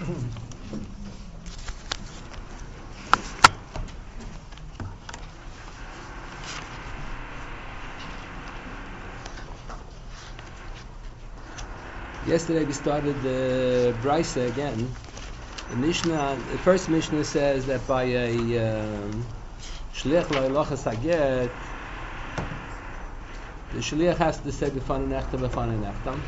Yesterday we started the Brisa again. The first Mishnah says that by a shliach lo'ilachas haget, the shliach has to say b'fanei nechtam b'fanei nechtam.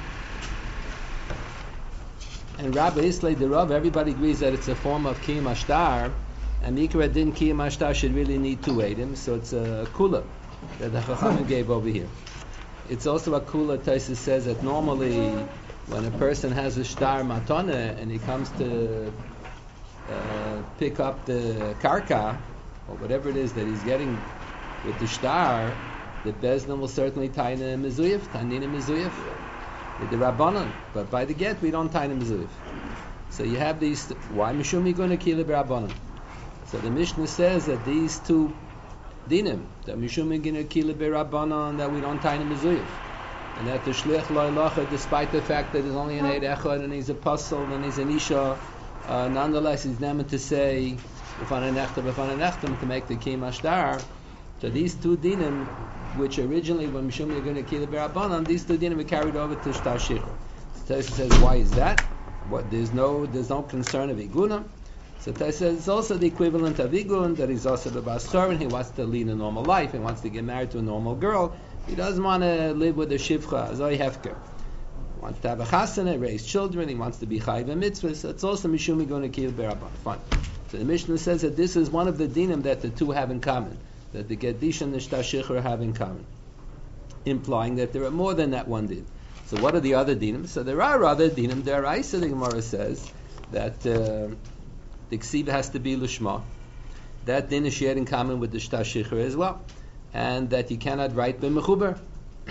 And Rabbi Islay the Rav, everybody agrees that it's a form of kiyum ashtar, and Mikra din kiyum ashtar should really need two edim, so it's a kula that the Chachamim gave over here. It's also a kula. Taisus says that normally when a person has a shtar matana and he comes to pick up the karka or whatever it is that he's getting with the shtar, the bezdin will certainly tie in a mezuyif, tanin a mezuyif with the rabbanon. But by the get, we don't tie in a mezuyif. So you have these. Why mishum you going to kill the rabbanon? So the Mishnah says that these two dinim, that mishum you going to kill the rabbanon, that we don't tie in a mezuyif. And that the shliach lo'ilachah, despite the fact that he's only an eid echad and he's a puzzle and he's an isha, nonetheless he's never to say b'fanei nechtam to make the kiyum ashtar. So these two dinim, which originally when Mishum you're going to kill the berabanan, these two dinim were carried over to shtar shichur. So Tosfos says, why is that? What there's no concern of iguna. So Tosfos says it's also the equivalent of igun, that he's also the basar and he wants to lead a normal life, he wants to get married to a normal girl. He doesn't want to live with a shivcha, zoi hefker. He wants to have a chasana, raise children, he wants to be chayv and mitzvahs. So it's also mishumi going to kill beraban. Fine. So the Mishnah says that this is one of the dinim that the two have in common, that the Gedish and the Shtar Shichur have in common, implying that there are more than that one din. So what are the other dinim? So there are other dinim. Deraisa, the Gemara says that the ksiv has to be lishma. That din is shared in common with the Shtar Shichur as well. And that you cannot write b'mechuber.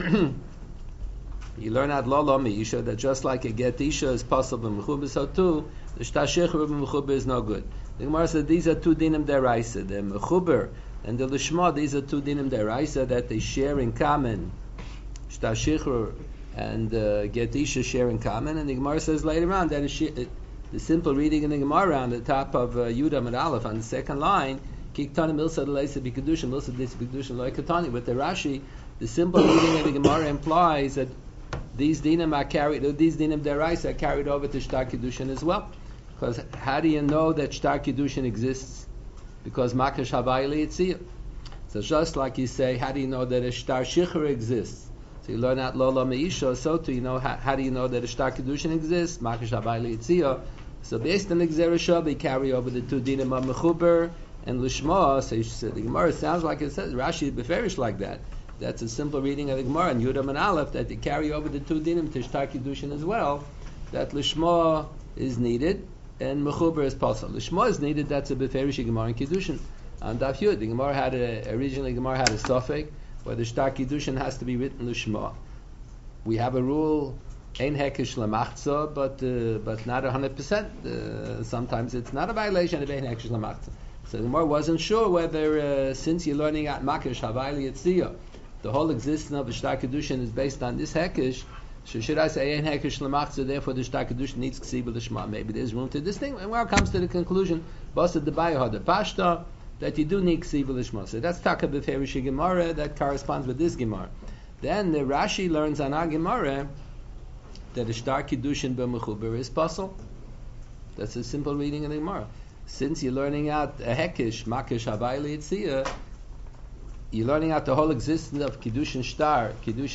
You learn out lo meisha that just like a get isha is possible b'mechuber, so too the shtar shichur b'mechuber is no good. The Gemara said these are two dinim deraisa. The mechuber and the lishma, these are two dinim deraisa that they share in common. Shtar shichur and get isha share in common. And the Gemara says later on that the simple reading in the Gemara on the top of Yudam and Aleph on the second line. With the Rashi, the simple reading of the Gemara implies that these dinim deraisa are carried over to shtar kiddushin as well. Because how do you know that shtar kiddushin exists? Because makash havai liyitziyah. So just like you say, how do you know that a shtar shichur exists? So you learn out lola meisha. So too, you know how do you know that a shtar kiddushin exists? Makash havai liyitziyah. So based on the Gzerah they carry over the two dinim of mechuber and lishma. So the Gemara sounds like it says Rashi beferish like that. That's a simple reading of the Gemara and Yudam and Aleph that they carry over the two dinim to shtar kiddushin as well. That lishma is needed and mechuber is possible. Lishma is needed. That's a beferish Gemara in kiddushin. And Daf Yud, the Gemara had originally Gemara had a suffix where the shtar kiddushin has to be written lishma. We have a rule. Ein hekesh lemachza, but not 100%. Sometimes it's not a violation of ein hekesh lemachza. So the Gemara wasn't sure whether, since you're learning at Makish Havayli Yitziyah, the whole existence of the Shtar Kedushin is based on this Hekesh, so should I say Ein Hekesh L'Machzah, therefore the Shtar Kedushin needs Ksiba L'Shma? Maybe there's room to this thing. And where it comes to the conclusion, Basa Debayah the Pashta, that you do need Ksiba L'Shma. So that's Taka B'Ferishi Gemara, that corresponds with this Gemara. Then the Rashi learns on our Gemara that the Shtar Kedushin B'Mechuber is Pasal. That's a simple reading of the Gemara. Since you're learning out a hekish, makish havayli yitziyah, you're learning out the whole existence of kiddush shtar,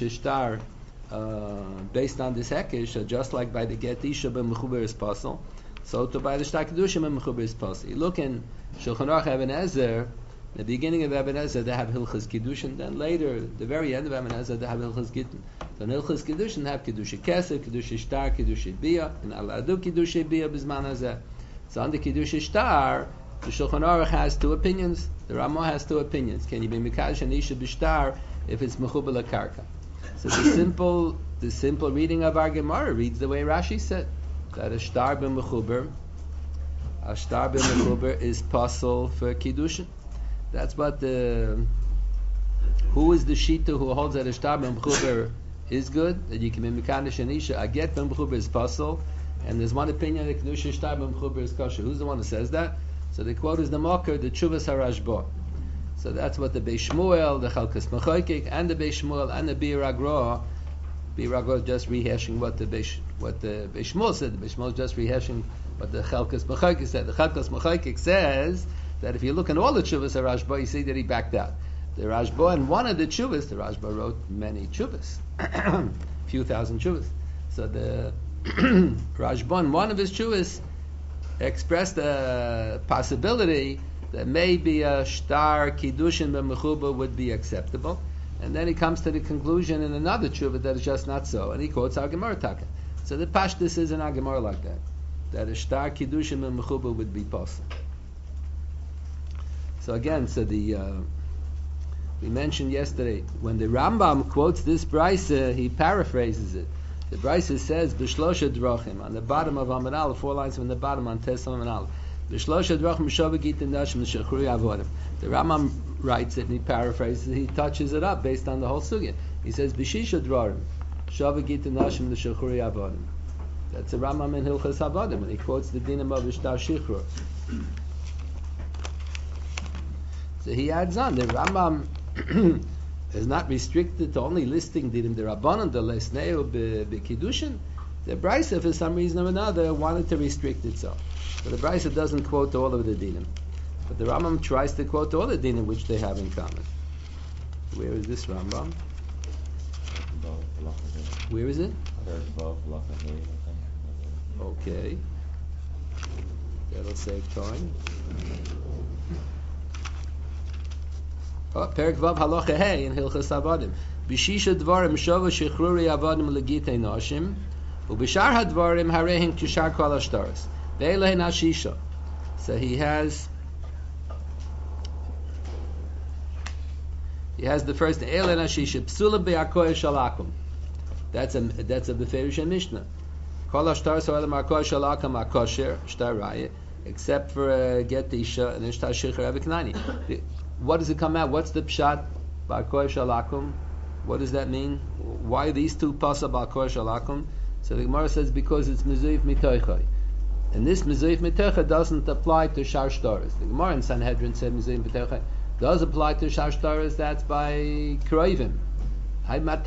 based on this hekish, just like by the get isha b'mechuber is possible, so to by the shtar kiddushim b'mechuber is possible. You look in Shulchan Aruch Even Ezer, the beginning of Even Ezer they have hilchas kiddushin, then later, the very end of Even Ezer they have hilchas gittin. So in hilchas kiddushin have kiddush keser, kiddush shtar, kiddush biyah, and aladu kiddush biyah b'zman hazeh. So on the Kiddush Shtar, the Shulchan Aruch has two opinions. The Ramah has two opinions. Can you be Mikadosh and Isha B'Shtar if it's Mechuber L'Karka? So the simple reading of our Gemara reads the way Rashi said, that a Shtar B'Mechuber is Pasal for Kiddushin. That's what who is the Shita who holds that a Shtar B'Mechuber is good, that you can be Mikadosh and Isha, a get B'Mechuber is Pasal, And there's one opinion that Kedusha Shtar B'Mechuber is kosher. Who's the one who says that? So the quote is the Makar, the Tshuvas HaRashba. So that's what the Beis Shmuel, the Chalkas Mechaykik, and the Beis Shmuel, and the Bir Agra is just rehashing what the Beis Shmuel said. The Beis Shmuel is just rehashing what the Chalkas Mechaykik said. The Chalkas Mechaykik says that if you look at all the Tshuvas HaRashba, you see that he backed out. The Rashba, and one of the Tshuvas, the Rashba wrote many Tshuvas, few thousand Tshuvas. So the Rashba, in one of his Tshuvas, expressed a possibility that maybe a shtar kiddushin b'mechuba would be acceptable, and then he comes to the conclusion in another tshuva that it's just not so, and he quotes our Gemara Taka. So the pashtus is in our Gemara like that a shtar kiddushin b'mechuba would be possible. So again, we mentioned yesterday when the Rambam quotes this brisa, he paraphrases it. The brisa says b'shlosha drachim on the bottom of Amud Aleph, 4 lines from the bottom on Tes Amud Aleph. The Rambam writes it and he paraphrases it, he touches it up based on the whole sugya. He says, B'shisha dvarim, shavagit nashim l'shechuri avodim. That's the Rambam in Hilchas Avodim, when he quotes the dinim of Ishtar Shichrur. So he adds on, the Rambam is not restricted to only listing dinim the Rabbanon, the lesneu b'kiddushin. The Brisa, for some reason or another, wanted to restrict itself. But the Brisa doesn't quote all of the dinim. But the Rambam tries to quote all the dinim which they have in common. Where is this Rambam? Where is it? Okay. That'll save time. Perek Vav Halacha Hey in Hilchas Avodim. B'shisha dvarim shova shechruri avodim legitei nashim, u'b'shar hadvarim harehin kishar kol hashtaros. Ve'elehin hashisha. So he has the first Eilen hashisha psula be'akoy shalakum. That's a beferish Mishnah. Kol hashtaros ha'olam akoy shalakum akosher shtar raya, except for get isha and ishtar shechar aviknani. What does it come out? What's the pshat? Ba'akoy shalakum. What does that mean? Why these two pasa ba'akoy shalakum? So the Gemara says because it's mezuyif mitoichai. And this mezuyif mitoichai doesn't apply to shar shtaros. The Gemara in Sanhedrin said mezuyif mitoichai does apply to shar shtaros. That's by kroivim. That's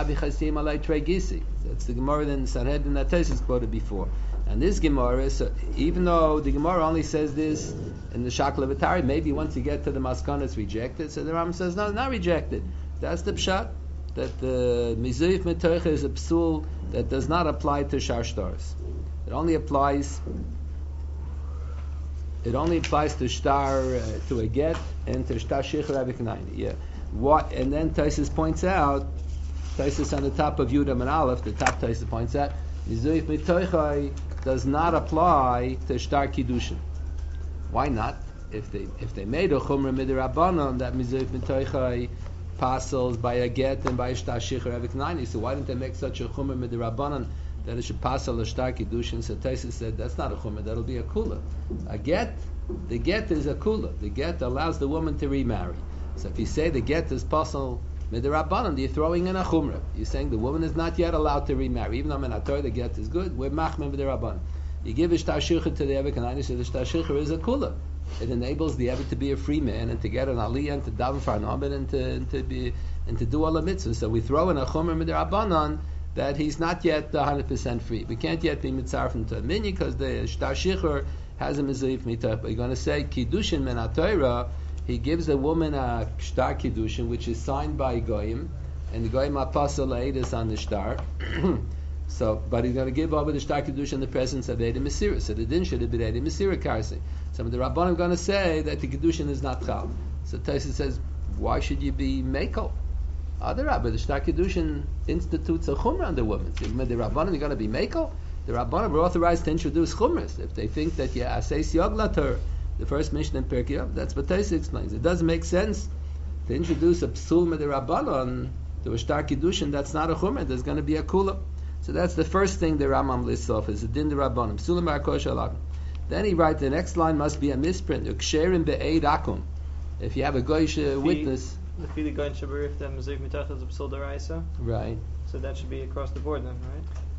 the Gemara in Sanhedrin that Tosfos quoted before. And this Gemara, so even though the Gemara only says this in the Shakla V'Tari, maybe once you get to the Maskana it's rejected. So the Rambam says no, not rejected. That's the pshat, that the mizuyif metoicha is a psul that does not apply to shar shtaros. It only applies to shtar, to a get, and to shtar shechar aviknayni. Yeah. What? And then Tosfos points out, Tosfos on the top of Yudam and Aleph, the top Tosfos points out, mizuyif metoicha does not apply to shtar kiddushin. Why not? If they made a chumrah midirabbanon, that mizuyif metoicha passes by a get and by a shtar shechar aviknayni. So why didn't they make such a chumrah midirabbanon that it should pass a shtar kiddushin? So Tosfos said that's not a chumrah, that'll be a kula. The get is a kula. The get allows the woman to remarry. So if you say the get is passal midirabbanon, you're throwing in a chumrah. You're saying the woman is not yet allowed to remarry, even though in Torah the get is good. We're machmir midirabbanon. You give a shtar shechar to the aviknayni, so the shtar shechar is a kula. It enables the Eved to be a free man and to get an aliyah and to daven for an abed and to do all the mitzvahs. So we throw in a chomer midrabanan that he's not yet 100% free. We can't yet be mitzaref into a minyan because the shtar shechar has a mizuyif mitah. But you're going to say kiddushin min haTorah. He gives a woman a shtar kiddushin which is signed by goyim, and the goyim apostle eidus on the shtar. So, but he's going to give over the shtar kiddushin in the presence of Eidim Mesira. So the din should have been Eidim Mesira karsi. Some of the Rabbanim are going to say that the kiddushin is not chal. So Tosfos says, why should you be mekel? Other Rabbi, the shtar kiddushin institutes a chumrah on the woman. So the Rabbanim are going to be mekel. The Rabbanim were authorized to introduce chumras if they think that aseis yoglater, the first mission in Pirkei Avos. That's what Tosfos explains. It doesn't make sense to introduce a psul med the Rabbanon to a shtar kiddushin. That's not a chumrah. There's going to be a kula. So that's the first thing the Rambam lists off is a din the Rabbanim. Psulim ba'akosh alakim. Then he writes the next line must be a misprint. Uksherim be'eid akum. If you have a goyish witness. If the goyin shabarif the mezuyif mitach is a psul deraisa. Right. So that should be across the board then, right?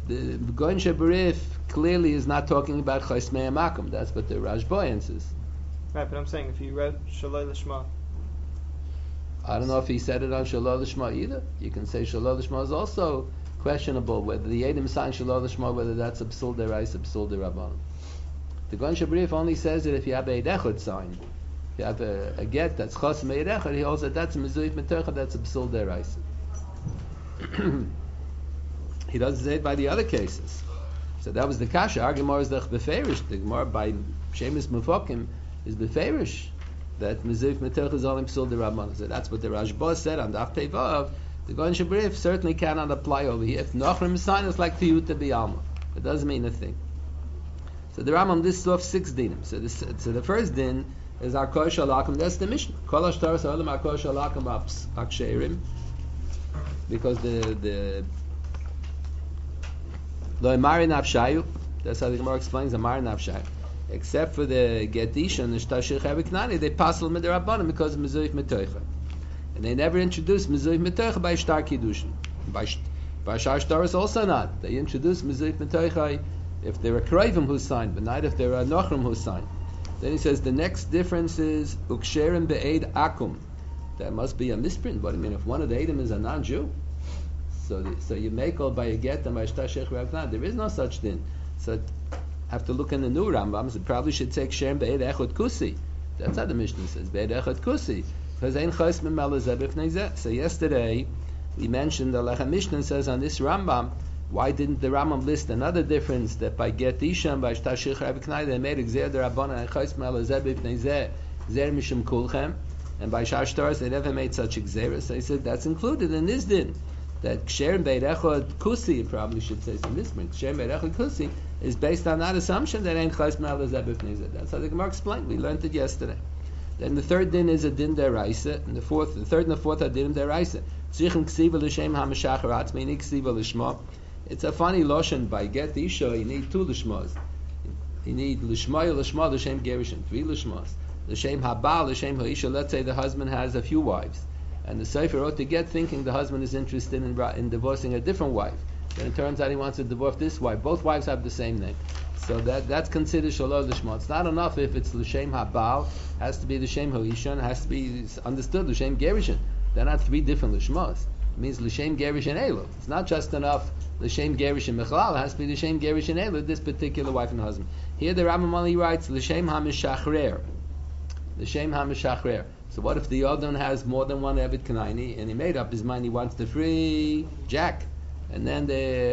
The Goin Shebarif clearly is not talking about Chosmei Makom. That's what the Rashba answers. Right, but I'm saying if you read Shaloi Lishma. I don't know if he said it on Shaloi Lishma either. You can say Shaloi Lishma is also questionable, whether the Yedim sign Shaloi Lishma, whether that's a Psul Derais, a Psul Derabbanan. The Goin Shebarif only says that if you have a Eid sign, if you have a get that's Chosmei Echad, he holds that that's a Mezuyif Metorcha, that's a Psul Derais. He doesn't say it by the other cases. So that was the kasha. Our Gemara is the beferish. The Gemara by Shemus Mufakim is beferish that Mezuyif Metorcha is only Psul Derabbanan. So that's what the Rashba said on Daf Tevav. The Goin Shebarif certainly cannot apply over here. If Nachrim sign is like Tiyuta B'Alma, it doesn't mean a thing. So the Rambam lists off 6 dinim. So the first din is Akor Shalakim. That's the Mishnah. Kol Ashtar Sa'olim Akor Shalakim Aksherim. Because the Lo Emari Nafshayu. That's how the Gemara explains Emari Nafshayu. Except for the Getisha and the Shtashir Chaviknani, they passel Midrabbanan because of Mezuyif Metoicha. And they never introduced Mezuyif Metoicha by Shtar Kiddushin. By Shar Shtaris also not. They introduced Mezuyif Metoicha if there are Kroivim who signed, but not if there are Nochrim who signed. Then he says the next difference is Uksherim Be'ed Akum. That must be a misprint. What do you mean? If one of the Eidim is a non-Jew, so you make all by a get and by Shtashech Ravna. There is no such thing. So have to look in the new Rambam. So probably should take Shem Be'ed Echot Kusi. That's how the Mishnah says Be'ed Echot Kusi. Because Ein Chos Min Melazeh B'fnei Zeh. So yesterday we mentioned the Lechem Mishnah says on this Rambam. Why didn't the Rambam list another difference that by get Isha and by Shtashich Raviknai they made Gzer D'Rabbanan and Chos Min Melazeh B'fnei Zeh Zer Mishum Kulchem, and by Shar Shtaros they never made such Gzer. So he said that's included in this din. That Ksherim Be'ed Echot Kusi, probably should say some misprint. Ksherim Be'ed Echot Kusi is based on that assumption that ain't Chos Min Melazeh B'fnei Zeh. That's how the Gemara explained. We learned it yesterday. Then the third din is a din deraisa, and the third and the fourth are din deraisa. Tzrichim ksiva l'shem hamashachar atzmi, ni ksiva l'shma. It's a funny loshen by get isha. You need 2 lishmas. You need l'shma l'shem gerishin, 3 lishmas. L'shem habal l'shem ha'isha. Let's say the husband has a few wives, and the sefer ought to get thinking the husband is interested in divorcing a different wife. Then it turns out he wants to divorce this wife. Both wives have the same name. So that's considered shalol l'shma. It's not enough if it's l'shem habal. Has to be l'shem ha'isha. Has to be understood l'shem gerishin. They're not 3 different lishmas. It means l'shem gerishin elu. It's not just enough l'shem gerishin mechalal. It has to be l'shem gerishin elu. This particular wife and husband. Here the Rambam only writes l'shem hamishachrer. L'shem hamishachrer. So what if the Yodon has more than one Eved Kanaini and he made up his mind he wants to free Jack, and then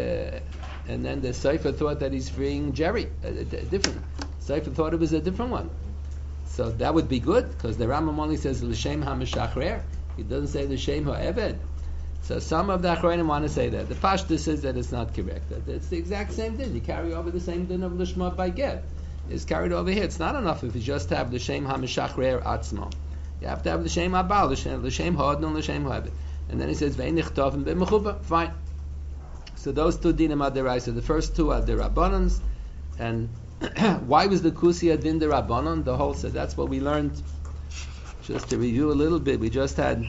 the Sefer thought that he's freeing Jerry, different. Sefer thought it was a different one. So that would be good because the Rambam only says l'shem hamishachrer. He doesn't say l'shem ha'eved. So some of the Achronim want to say that. The Pashto says that it's not correct. That it's the exact same din. You carry over the same din of l'shma by get. It's carried over here. It's not enough if you just have l'shem hamishachrer atzmo. You have to have l'shem habal, l'shem ha'adnon, l'shem ha'eved. And then he says ve'inichtavim be'mechuba. Fine. So those 2 dinim are deraisa. The first 2 are derabbanans. And why was the kusi din derabbanan? The whole said that's what we learned. Just to review a little bit, we just had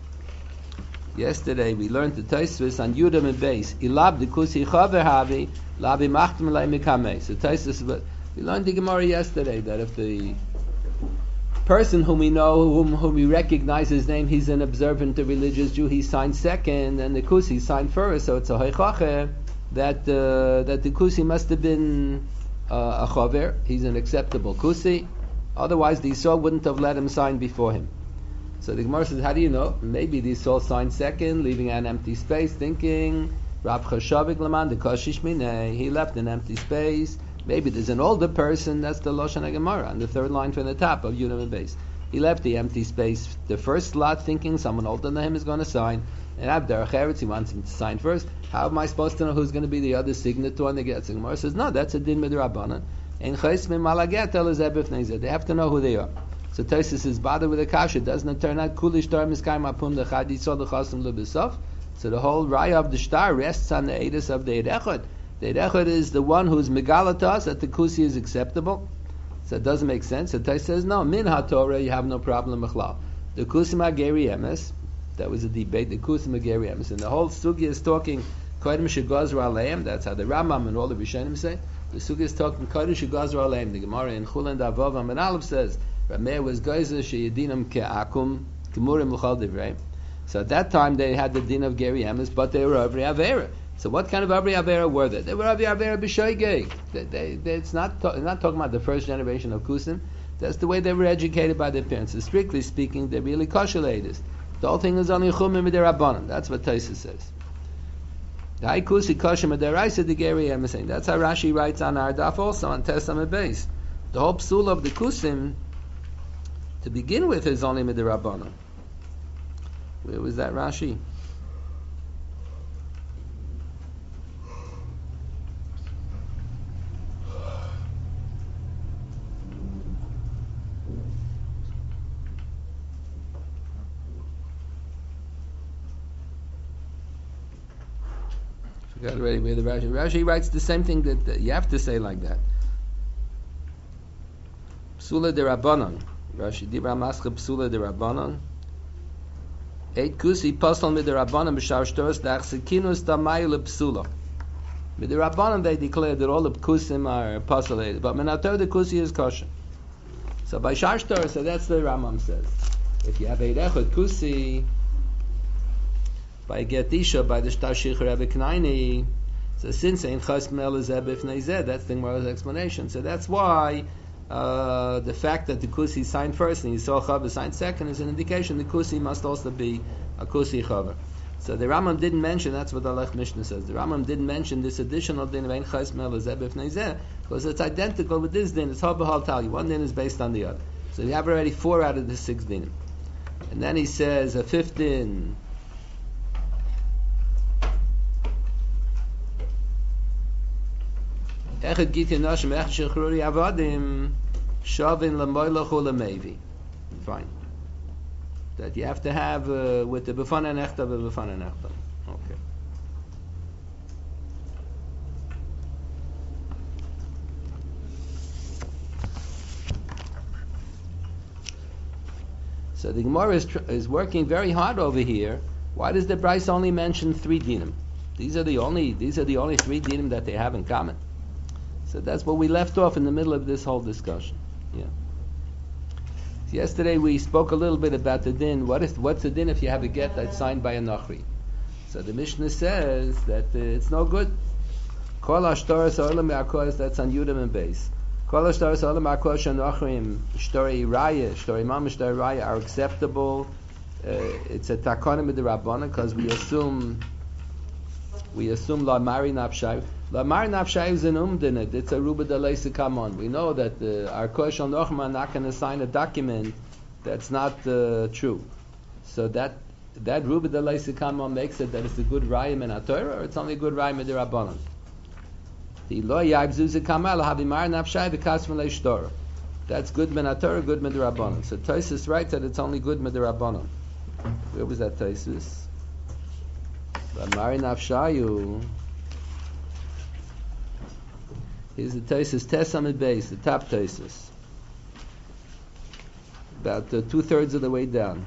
yesterday. We learned the Tosfos on Yudam and Beis. Ilab the kusi chaver havi labi machtem lei mikamei. So Tosfos, we learned the Gemara yesterday that if the person whom we know, whom we recognize his name, he's an observant, a religious Jew, he signed second, and the kusi signed first. So it's a hoichache that the kusi must have been a chaver. He's an acceptable kusi. Otherwise, the Yisrael wouldn't have let him sign before him. So the Gemara says, how do you know? Maybe the Yisrael signed second, leaving an empty space, thinking, Rab Chashavik Laman, the Kashish Mineh, he left an empty space. Maybe there's an older person, that's the Lashon HaGemara, on the 3rd line from the top of Yudam and Beis. He left the empty space, the first slot, thinking someone older than him is going to sign, and Abdar Cheretz, he wants him to sign first. How am I supposed to know who's going to be the other signator on the get? The Gemara says, no, that's a din midrabanan. They have to know who they are. So Tosfos is bothered with a kasha. Doesn't it turn out kulish tar miskay mapun dechadi so lechasim lebesof? So the whole raya of the star rests on the edus of the Eid Echad. The Eid Echad is the one who's megalatas that the kusi is acceptable. So it doesn't make sense. So Tosfos says no. Min haTorah you have no problem mechlal. The kusi mageri emes. That was a debate. The kusi mageri emes, and the whole sugya is talking Kodim shegazru aleim. That's how the Rambam and all the Rishonim say. The Sukkah is talking Kodim shegazru aleim. The Gemara in Chulin Davav and Aleph says Rameir was geyser sheyedinam ke'akum kemurim l'chol divrei. So at that time they had the din of Geri Emes, but they were Avri Avera. So what kind of Avri Avera were they? They were Avri Avera b'shoigeg. It's not talking about the first generation of Kusim. That's the way they were educated by their parents. So strictly speaking, they're really kosher ladies. The whole thing is only chumim midirabanan. That's what Tosfos says. The high kusi kosher midiraisa the Geri Emes saying. That's how Rashi writes on our daf also on Testament base. The whole psul of the Kusim to begin with is only midirabanan. Where was that Rashi? Forgot already where the Rashi. Rashi writes the same thing that you have to say like that. Psula de Rabbanon. Rashi dibra mascha psula de Rabbanon. Eit kusi pasal mid the Rabbanon b'shar shtoros da'achsekinus damai lepsula. With the Rabbanon they declare that all the kusim are pasalated, but menator the kusi is kosher. So by shar shtoros, so that's the Rambam says. If you have a echad kusi, by Getisha, by the Shtashich Rebbe Knaini, so since ein chas melezeh b'fnei zeh, that's the Gemara's explanation. So that's why the fact that the kusi signed first and Yisrael Chaver signed second is an indication the kusi must also be a kusi Chaver. So the Rambam didn't mention, that's what the Alech Mishnah says, the Rambam didn't mention this additional din of ein chas melezeh b'fnei zeh, because it's identical with this din. It's hal b'hal tali. One din is based on the other. So you have already 4 out of the 6 dinim. And then he says a 5th din. Echad giti nashim, echad shechruri avadim, shavin lemoilach ulemevi. Fine. That you have to have with the befana and echta, befana and echta. Okay. So the Gemara is working very hard over here. Why does the Bryce only mention 3 dinim? These are the only 3 dinim that they have in common. So that's what we left off in the middle of this whole discussion. Yeah. So yesterday we spoke a little bit about the din. What's the din if you have a get that's signed by a Nachri? So the Mishnah says that it's no good. Kol hashtaras ha'olam me'akos, that's on Yudam and Beis. Kol hashtaras ha'olam me'akos she'nachrim shtorei raya, shtorei mamash shtorei raya are acceptable. It's a takonim with the Rabbanan because we assume la mari nafshay. La mari nafshay is an umdinit. It's a ruba deleisa kamon. We know that our koshel nochma are not going to sign a document that's not true. So that ruba deleisa kamon makes it that it's a good rayim in Torah, or it's only a good rayim in the Rabbanan. The lo yagzuze kamal havi mari nafshay v'kasvan leishtorah. That's good min Torah, good min the Rabbanan. So Tosfos writes that it's only good min the Rabbanan. Where was that Tosfos? Mari nafshayu. Here's the Tosfos Tesamid Beis, the top Tosfos. About 2/3 of the way down.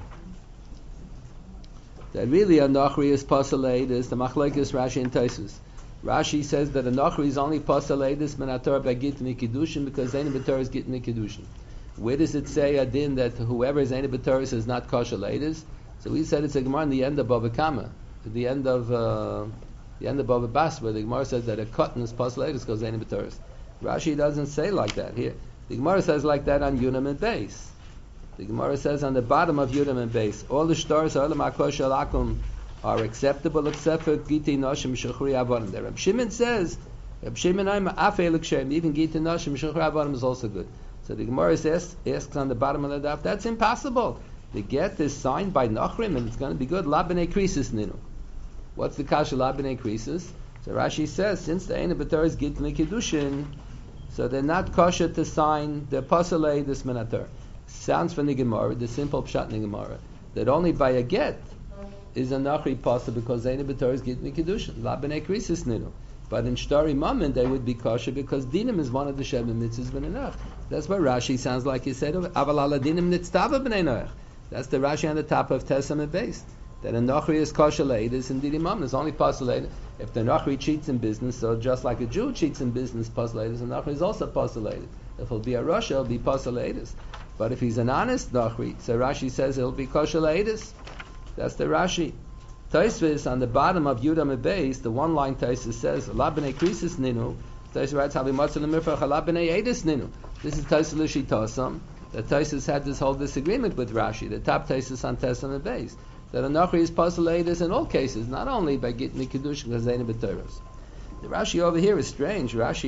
That really a Nachri is pasalaid is the Machlekes Rashi and Tosfos. Rashi says that a Nachri is only pasalaid is menator by git mikidushin because Zayin B'Torah is git mikidushin. Where does it say adin that whoever is Zayin B'Torah is not kosher ladies? So we said it's a Gemara in the end of Bava Kama, at the end of Bava Bas, where the Gemara says that a cotton is pasalaid because Zayin B'Torah. Rashi doesn't say like that here. The Gemara says like that on Yudam and Beis. The Gemara says on the bottom of Yudam and Beis, all the stars are acceptable except for Giti Noshim Shechuri Avonim. There Reb Shimon says, Reb Shimon even Giti Noshim Shechuri Avonim is also good. So the Gemara asks on the bottom of the daf, that's impossible. The get is signed by Nachrim and it's going to be good. La b'nei krisis ninu. What's the kasha la b'nei krisis? So Rashi says, since the Ein B'Torah is Git Mikidushin, so they're not kosher to sign the pasalei this minator. Sounds from the Gemara, the simple pshat in the Gemara, that only by a get is a nachri pasal because Ein B'Torah is Git Mikidushin. La b'nei krisis ninu. But in Shtari Mammon they would be kosher because dinim is one of the Sheva mitzvahs b'nei Noach. That's why Rashi sounds like he said, Aval ala dinim nitztava b'nei Noach. That's the Rashi on the top of Tesam and Beis. that a Nachri is kosher leidus and didimam. It's only possible if the Nachri cheats in business. So just like a Jew cheats in business, possible leidus, and Nachri is also possible leidus. If he'll be a Rasha, it'll be possible leidus. But if he's an honest Nachri, so Rashi says it'll be kosher leidus. That's the Rashi. Taisvis on the bottom of Yudam Beis, the one line Taisvis says, "La b'nei krisis ninu." Taisvis writes, "Havi matzah lemirfach la b'nei edis ninu." This is Taisvis l'shitosam. The Taisvis had this whole disagreement with Rashi. The top Taisvis on Tesam Beis that a Nachri is possible edis in all cases, not only by getting the kedushin because they b'toros. The Rashi over here is strange. Rashi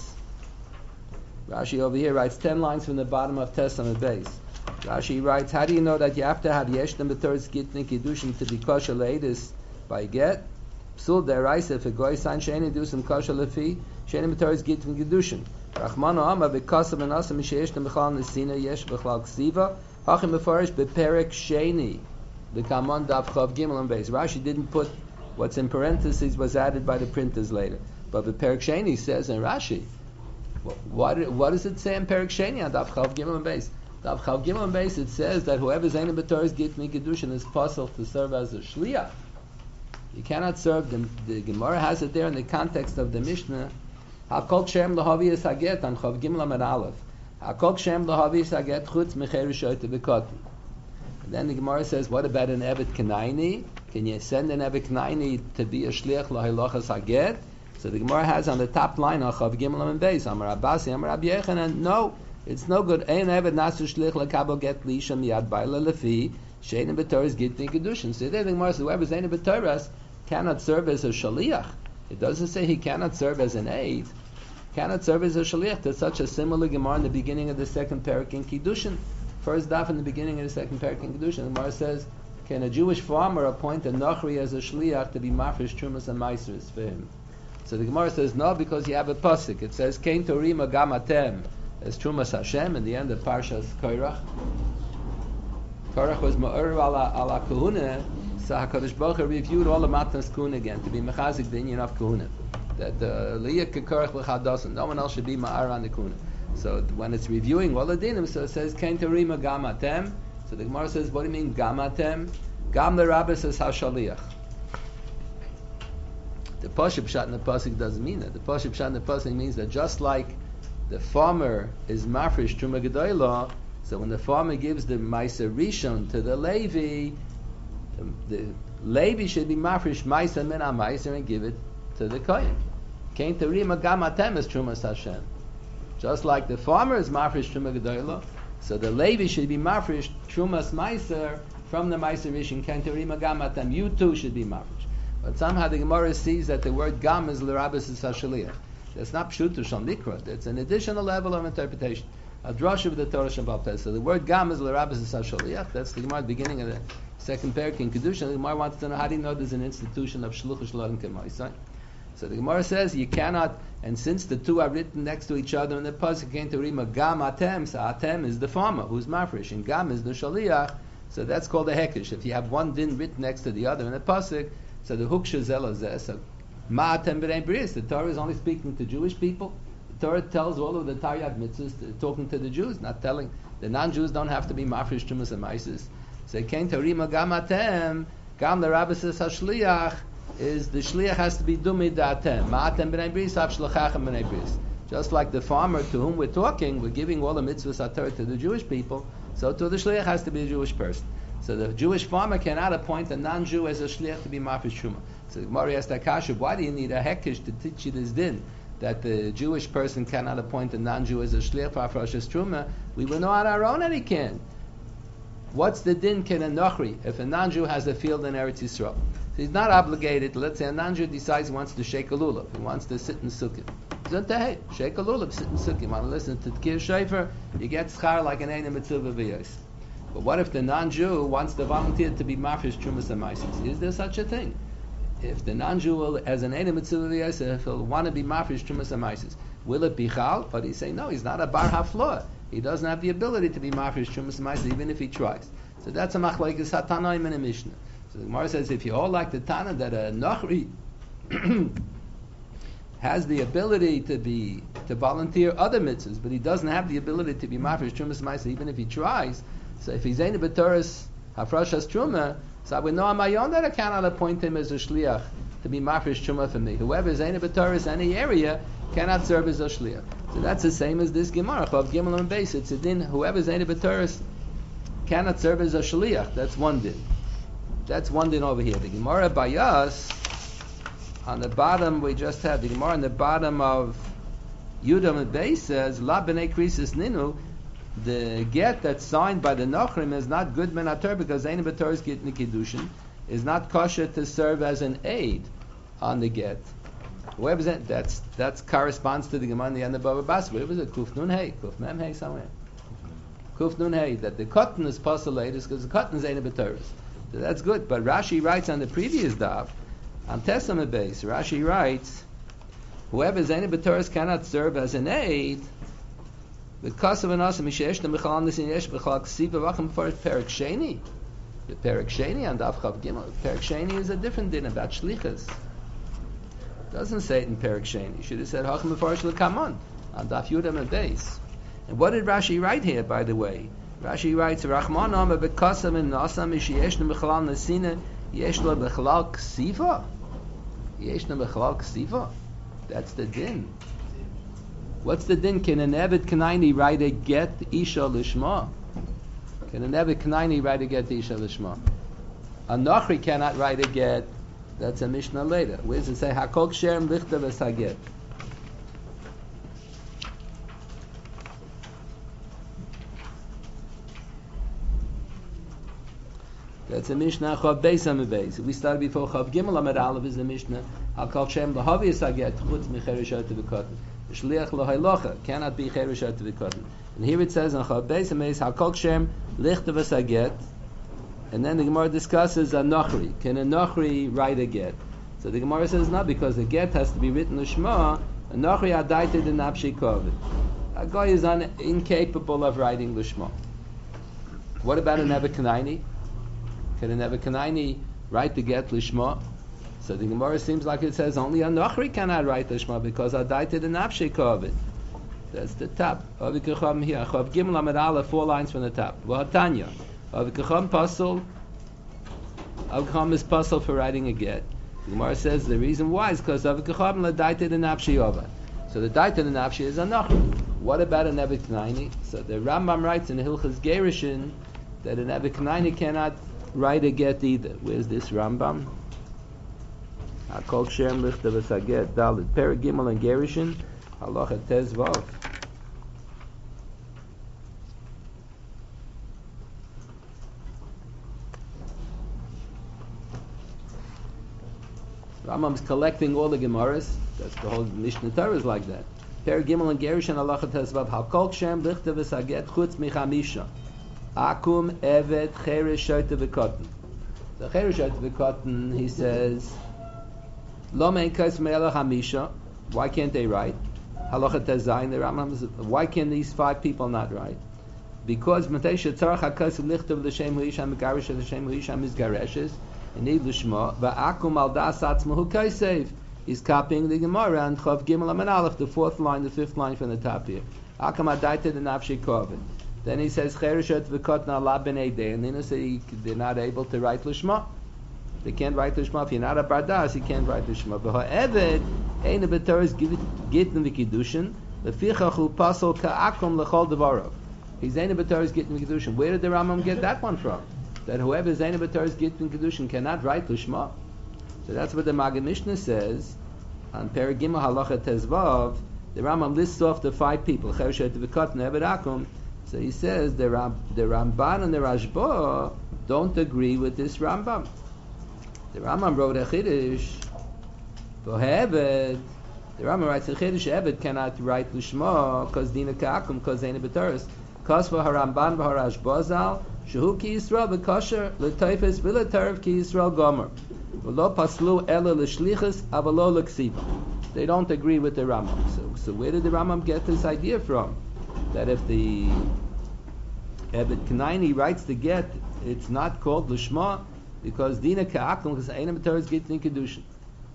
over here writes 10 lines from the bottom of Tesam Beis. Rashi writes, how do you know that you have to have Yeshtem B'Tor's Gittin Kiddushin to be kosher leidus by get? Psul deraisa if a goy san sheini do some kosher lefi sheini B'Tor's Gittin Kiddushin. Rachmano Amma b'kasav and asam mishayeshtem b'chal nesina yesh b'chal ksiva hachim b'farish b'perek sheini b'kamon daf chav gimel and beis. Rashi didn't put what's in parentheses was added by the printers later. But b'perek sheini says in Rashi, what does it say in perek sheini on daf chav gimel and beis? The Chav Gimel and Beis, it says that whoever is Zayin B'Torah's Gittin Kiddushin is possible to serve as a Shliach. You cannot serve them. The Gemara has it there in the context of the Mishnah. Hakol Shem L'Havi Yis Haget on Chav Gimel Amid Aleph. Hakol Shem L'Havi Yis Haget Chutz Mecher Rishoyte B'Kotin. And then the Gemara says, what about an Evet Kanaini? Can you send an Evet Kanaini to be a Shliach L'Hilachas Haget? So the Gemara has on the top line of Chav Gimel Amid Beis, Amar Abasi, Amar Rabbi Yechanan, no. It's no good. Ein eved nasu shlich lekabel get lisha miyad baila lefi shein b'toras gittin kedushin. So there the Gemara says whoever is ein b'toras cannot serve as a shaliach. It doesn't say he cannot serve as an aid. Cannot serve as a shaliach. There's such a similar Gemara in the beginning of the second parak in Kiddushin. First daf in the beginning of the second parak in Kiddushin. The Gemara says, can a Jewish farmer appoint a nachri as a shliach to be mafresh trumas and maasros for him? So the Gemara says no, because you have a pasuk. It says kein torim agamatem. As Trumas Hashem in the end of Parshas Korach. Korach was ma'ur ala kahuna, so HaKadosh Baruch Hu reviewed all the Matnas Kahuna again to be mechazik the union of kahuna. That liyik kekorach l'chadasan, no one else should be ma'ar on the kahuna. So when it's reviewing all the dinim, so it says kein terima gamatem. So the Gemara says, what do you mean gamatem? Gam the Rabbah says hashaliach. The Pashup Pshat in the pasuk doesn't mean that. The Pashup Pshat in the pasuk means that just like the farmer is mafresh truma gedolah, so when the farmer gives the ma'aser rishon to the Levi, the Levi should be mafresh ma'aser min ha'ma'aser and give it to the kohen. Kein terima gamatem is trumas Hashem. Just like the farmer is mafresh truma gedolah, so the Levi should be mafresh trumas ma'aser from the ma'aser rishon. Kein terima gamatem, you too should be mafresh. But somehow the Gemara sees that the word gam is l'rabas is hashaliach. That's not pshutu shal nikra. It's an additional level of interpretation. A drasha of the Torah Shabbat Pes. So the word gam is l'rabas is hashaliach. That's the Gemara at the beginning of the second parak in Kedushin. The Gemara wants to know how do you know there's an institution of shluchah shloim k'maisai. So the Gemara says you cannot, and since the two are written next to each other in the pasuk came to rima gam atem. So atem is the farmer who's mafresh, and gam is the shaliach. So that's called a hekesh. If you have one din written next to the other in the pasuk, so the huksha zelazeh. So ma'atem b'nei bris. The Torah is only speaking to Jewish people. The Torah tells all of the Taryag mitzvahs talking to the Jews, not telling the non-Jews don't have to be mafresh trumas and maises. So kein terima gam atem, gam the Rabbi says hashliach is the shliach has to be dumi da'atem. Ma'atem b'nei bris av shlachachem b'nei bris. Just like the farmer to whom we're talking, we're giving all the mitzvahs Torah to the Jewish people. So to the shliach has to be a Jewish person. So the Jewish farmer cannot appoint a non-Jew as a shliach to be mafresh truma. So the Gemara asked Akasha, why do you need a hekesh to teach you this din that the Jewish person cannot appoint a non-Jew as a shliach for hafrashas truma? We will know on our own that he can. What's the din ken a nochri if a non-Jew has a field in Eretz Yisrael? So he's not obligated. Let's say a non-Jew decides he wants to shake a lulav, he wants to sit in sukkah. Hey, shake a lulav, sit in sukkah. You want to listen to Tkir Shofar, you get schar like an Ein Mitzvah v'yos. But what if the non-Jew wants to volunteer to be mafresh trumas and maises? Is there such a thing? If the non-Jew will, as an Ein Mitzvah v'yos, he'll want to be mafresh trumas and maises, will it be chal? But he's saying no, he's not a bar hafloah. He doesn't have the ability to be mafresh trumas and maises even if he tries. So that's a machlokes hatanaim in a Mishnah. So the Gemara says if you all like the Tana that a Nachri has the ability to volunteer other mitzvahs, but he doesn't have the ability to be mafresh trumas and maises even if he tries. So if he's ein b'toras hafrashas truma, So I would know on my own that I cannot appoint him as a shliach to be mafresh truma for me. Whoever is any b'toris any area cannot serve as a shliach. So that's the same as this Gemara. Chav Gimel and Beis. It's a din. Whoever is any b'toris cannot serve as a shliach. That's one din. That's one din over here. The Gemara Bayas on the bottom we just had the Gemara on the bottom of Yudam and Beis says La b'nei krisis ninu. The get that's signed by the Nochrim is not good menater because any b'toris get nikidushin is not kosher to serve as an aid on the get. Whoever's that's corresponds to the Gemara in the end of Baba Basra. What was it? Kuf Nun Hey, Kuf Mem Hey somewhere. Kuf Nun Hey, that the cotton is postulated because the cotton is ain't b'toris. So that's good. But Rashi writes on the previous daf on Testament base. Rashi writes, whoever is ain't b'toris cannot serve as an aid. Because of an awesome mishesh the Michal Nisin Yesh B'chal Ksiva Vachim first Perik Sheni. The Perik Sheni and Daf Chav Gimel. Perik Sheni is a different din about shlichus. Doesn't say it in Perik Sheni. You should have said Hachim Mefarish L'Kamon on Daf Yudam and Beis. And what did Rashi write here, by the way? Rashi writes, Rachman Omer B'kasam in Nasa Mishesh the Michal Nisin Yesh Lo B'chal Ksiva. Yesh Lo B'chal Ksiva. That's the din. What's the din? Can an Eved Kanaini write a get Isha Lishma? Can an Eved Kanaini write a get Isha Lishma? A Nochri cannot write a get. That's a Mishnah later. Where does it say Hakol Ksherem Lichta V'Saget? That's a Mishnah Chav Beis Amud Beis. We started before Chav Gimel Amud Aleph is a Mishnah Hakol Ksherem Lahavi V'Saget Chutz Micheresh Ot V'Kotten. Shliach Lohaylocha cannot be Cheresh Ot V'Kotten. And here it says on Chav Beis Amud Beis Hakol Ksherem Lichta V'Saget. And then the Gemara discusses a Nochri. Can a Nochri write a get? So the Gemara says no, because the get has to be written Lishma. A Nochri adaited in Napshi Kovid. A guy is incapable of writing Lishma. What about a Nebuchadnezzar? Can a Nebuchadnezzar write the get Lishma? So the Gemara seems like it says only a Nochri cannot write Lishma because adaited in Napshi Kovid. That's the top. Avikacham here. Chav Gimel Amud Aleph, 4 lines from the top. V'hatanya. Avikacham Pasol. Avikacham is Pasol for writing a get. The Gemara says the reason why is because Avikacham l'daited in Napshi Yova. So the daited in Napshi is a Nochri. What about a Nebuchadnezzar? So the Rambam writes in Hilchas Gerushin that a Nebuchadnezzar cannot write a get either. Where's this Rambam? Hakol Ksherem Lichta V'Saget Dalit Perek Gimel and Gerushin Halacha Tez Vav. Rambam's collecting all the Gemaras. That's the whole Mishnah Torah is like that. Perek Gimel and Gerushin Halacha Tez Vav Hakol Ksherem Lichta V'Saget Chutz Michamisha Akum Evet Cheresh Ot V'Kotten. The Cheresh Ot V'Kotten, he says, Lo mein kais me'ela hamisha. Why can't they write? Halacha tezayin. The Rambam says, why can these 5 people not write? Because Matei shetzarach hakas lichtav l'shem huisham megarish l'shem huisham is gareshes and need l'shma va'akum al das atzmahu kaisev. He's copying the Gemara and Chav Gimel Amud Aleph, the 4th line, the 5th line from the top here. Akum adaited the nafshi kovin. Then he says chereshet v'kot na la b'nei day, and then he says they're not able to write l'shma. They can't write Lishma. If you're not a Bardas, you can't write Lishma. But however, Ein B'Toris Gittin V'Kiddushin, Lefichach Hu Pasol Ka'akum L'Chol Devarav. He's Ein B'Toris Gittin V'Kiddushin. Where did the Rambam get that one from? That whoever is Ein B'Toris Gittin V'Kiddushin cannot write Lishma. So that's what the Maggid Mishnah says on Perek Gimel Halacha Tezvav. The Rambam lists off the 5 people. Chereshet V'Kot Neved Akum. So he says the Ramban and the Rashba don't agree with this Rambam. The Rambam wrote a Chiddush for Heved. The Rambam writes a Chiddush. Heved cannot write Lishma because Dina Ka'akum because Eina B'Toris. Because for Haramban v'Harash Bozal Shehu Ki Yisrael B'Kosher L'Toifes V'Le'Terv Ki Yisrael Gomer V'Lo Paslu Ela L'Shlichus Avalo L'Ksiva. They don't agree with the Rambam. So where did the Rambam get this idea from? That if the Eved Kanaini writes the get, it's not called Lishma because Dina Ka'akum because Eina B'Toris Gittin Kedushin.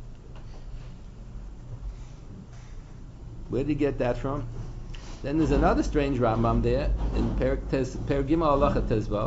Where did he get that from? Then there's another strange Rambam there in Per Gimel Halacha Tezvav.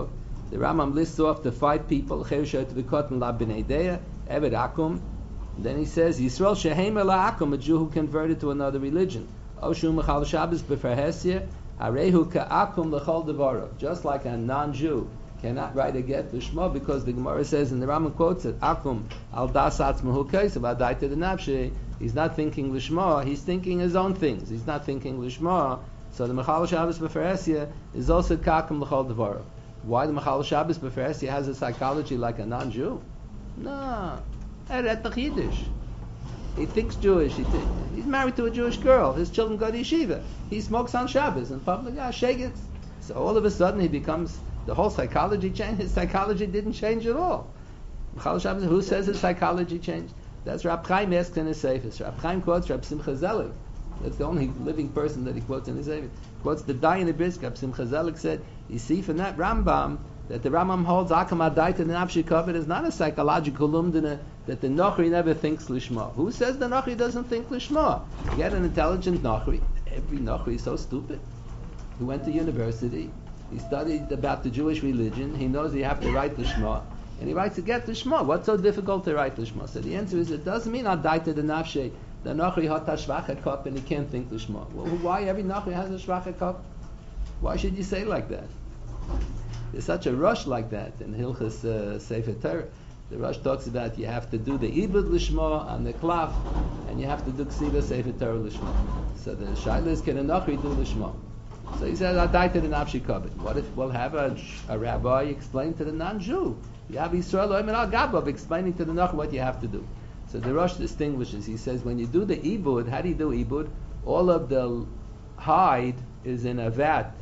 The Rambam lists off the 5 people, Chershet V'Kotten La B'nei Deya, Eved Akum. Then he says, Yisrael Shehem Ela Akum, a Jew who converted to another religion. Oshu Mechal Shabbos B'Ferhesia, Arehu Ka'akum L'chol Devaro. Just like a non-Jew cannot write a get Lishma, because the Gemara says, and the Rambam quotes it, Akum Al Dasatz Mehukais, about Daita the Nafshe, he's not thinking Lishma, he's thinking his own things. He's not thinking Lishma. So the Mechal Shabbos B'Ferhesia is also Ka'akum L'chol Devaro. Why the Mechal Shabbos B'Ferhesia has a psychology like a non-Jew? No. At the Chiddush. He thinks Jewish. He's married to a Jewish girl. His children go to yeshiva. He smokes on Shabbos in public. Shegitz. So all of a sudden he becomes, the whole psychology changed. His psychology didn't change at all. Mechal Shabbos, who says his psychology changed? That's Rab Chaim asks in his Seifis. Rab Chaim quotes Rab Simcha Zelig. That's the only living person that he quotes in his Seifis. Quotes the Dayan Brisk. Rab Simcha Zelig said, you see from that Rambam, that the Rambam holds Akam Adaita and Nafshi Kavod is not a psychological lumdina that the Nochri never thinks Lishma. Who says the Nochri doesn't think Lishma? Get an intelligent Nochri. Every Nochri is so stupid. He went to university. He studied about the Jewish religion. He knows you have to write Lishma. And he writes to get Lishma. What's so difficult to write Lishma? So the answer is, it doesn't mean Adaita the Nafshi. The Nochri hat a Shvachet Kop and he can't think Lishma. Well, why every Nochri has a Shvachet Kop? Why should you say like that? There's such a rush like that in Hilchas Sefer Torah. The rush talks about you have to do the Ibud Lishma and the Klaf, and you have to do Ksiva Sefer Torah Lishma. So the Shaila is, can a Nochri do Lishma? So he says, Adaita the Nafshi Kavod. What if we'll have a rabbi explain to the non-Jew? You have Yisrael Oimen Al Gabav explaining to the Nochri what you have to do. So the Rush distinguishes. He says, when you do the Ibud, how do you do Ibud? All of the hide is in a vat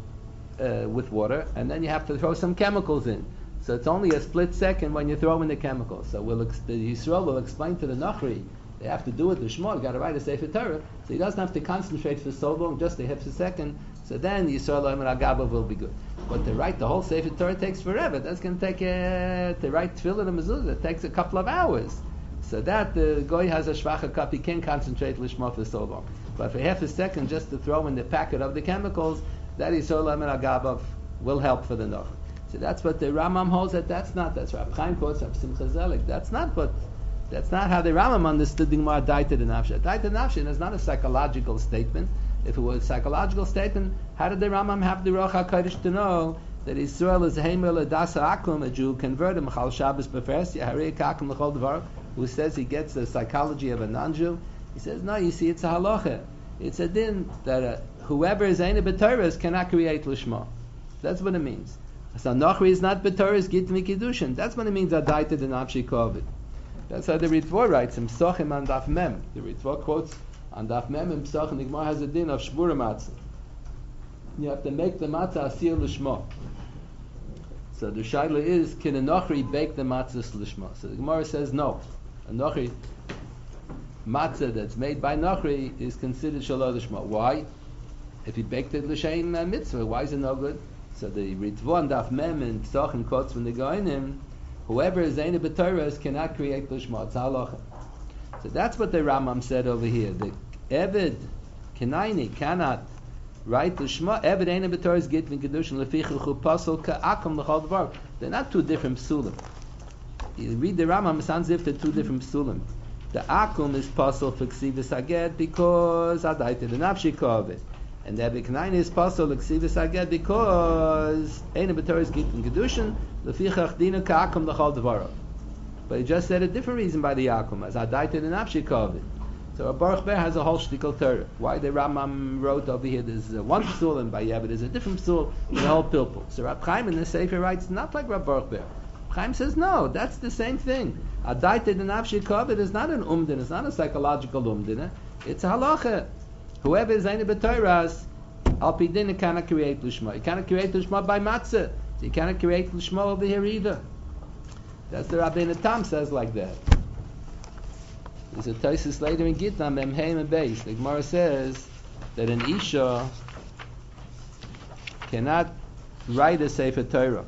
with water, and then you have to throw some chemicals in. So it's only a split second when you throw in the chemicals. So the Yisrael will explain to the Nochri, they have to do it, the Shmuel, you got to write a Sefer Torah, so he doesn't have to concentrate for so long, just a half a second, so then Yisrael Oimer Agabav will be good. But to write the whole Sefer Torah takes forever. That's going to take, to write Tefillah and Mezuzah, it takes a couple of hours. So that the Goy has a Shvacha cup, he can't concentrate Lishma for so long. But for half a second, just to throw in the packet of the chemicals, that Yisrael Oimer Agabav will help for the Noch. So that's what the Rambam holds, that's Rab Chaim quotes Rab Simcha Zelig. That's not how the Rambam understood the Gemara Daita the Nafshi. Daita the Nafshi is not a psychological statement. If it was a psychological statement, how did the Rambam have the Ruach HaKodesh to know that Israel is Heimel Adasa Akum, a Jew converted, Mechal Shabbos Befers, Yaharei Kakum L'chol Devar, who says he gets the psychology of a non-Jew? He says, no, you see, it's a halacha. It's a din that whoever is Eina B'Torah cannot create Lishma. That's what it means. So Nochri is not B'Torah, Git Mikidushin. That's what it means, Adaita the Nafshi Kavod. That's how the Ritva writes in Psachim on Daf Mem. The Ritva quotes on Daf Mem in Psachim, the Gemara has a din of Shmura Matzah. You have to make the matzah asir lishma. So the shaila is, can a Nochri bake the matzah lishma? So the Gemara says no. A Nochri matzah that's made by Nochri is considered shalom lishma. Why? If he baked it l'shein mitzvah, why is it no good? So the Ritva on Daf Mem in Psachim quotes from the Goinim, whoever is Eina B'Torah cannot create Lishma. It's halacha. So that's what the Rambam said over here. The Eved Kenaini cannot write Lishma. Eved Eina B'Torah is Git V'Kedushin Lefichu Chu Pasol Ka'akum L'chol Dvar. They're not two different psulim. You read the Rambam, it sounds as if they're two different psulim. The Akum is Pasol for Ksivas Haget because Adaita the Nafshi Kavod. And the Eved Kenaini is Pasol Ksivas Haget because Eina B'Torah is Git V'Kedushin Lefichach Dinu Ka'akum L'chol Dvar. But he just said a different reason by the Akum, as Adaita the Nafshi Kavod. So Baruch Ber has a whole shtickle Torah. Why the Rambam wrote over here, there's one psul, and by Yeved there's a different psul in the whole pilpul. So Rab Chaim in the Sefer writes, not like Rab Baruch Ber. Chaim says, no, that's the same thing. Adaita the Nafshi Kavod is not an umdin, it's not a psychological umdin, it's a halacha. Whoever is Eina B'Torah, al pidin cannot create Lishma. You cannot create Lishma by matzah. So you cannot create Lishma over here either. That's the Rabbeinu Tam says like that. There's a Taisus later in Gitna, Memheim and Beis. The Gemara says that an Isha cannot write a Sefer Torah.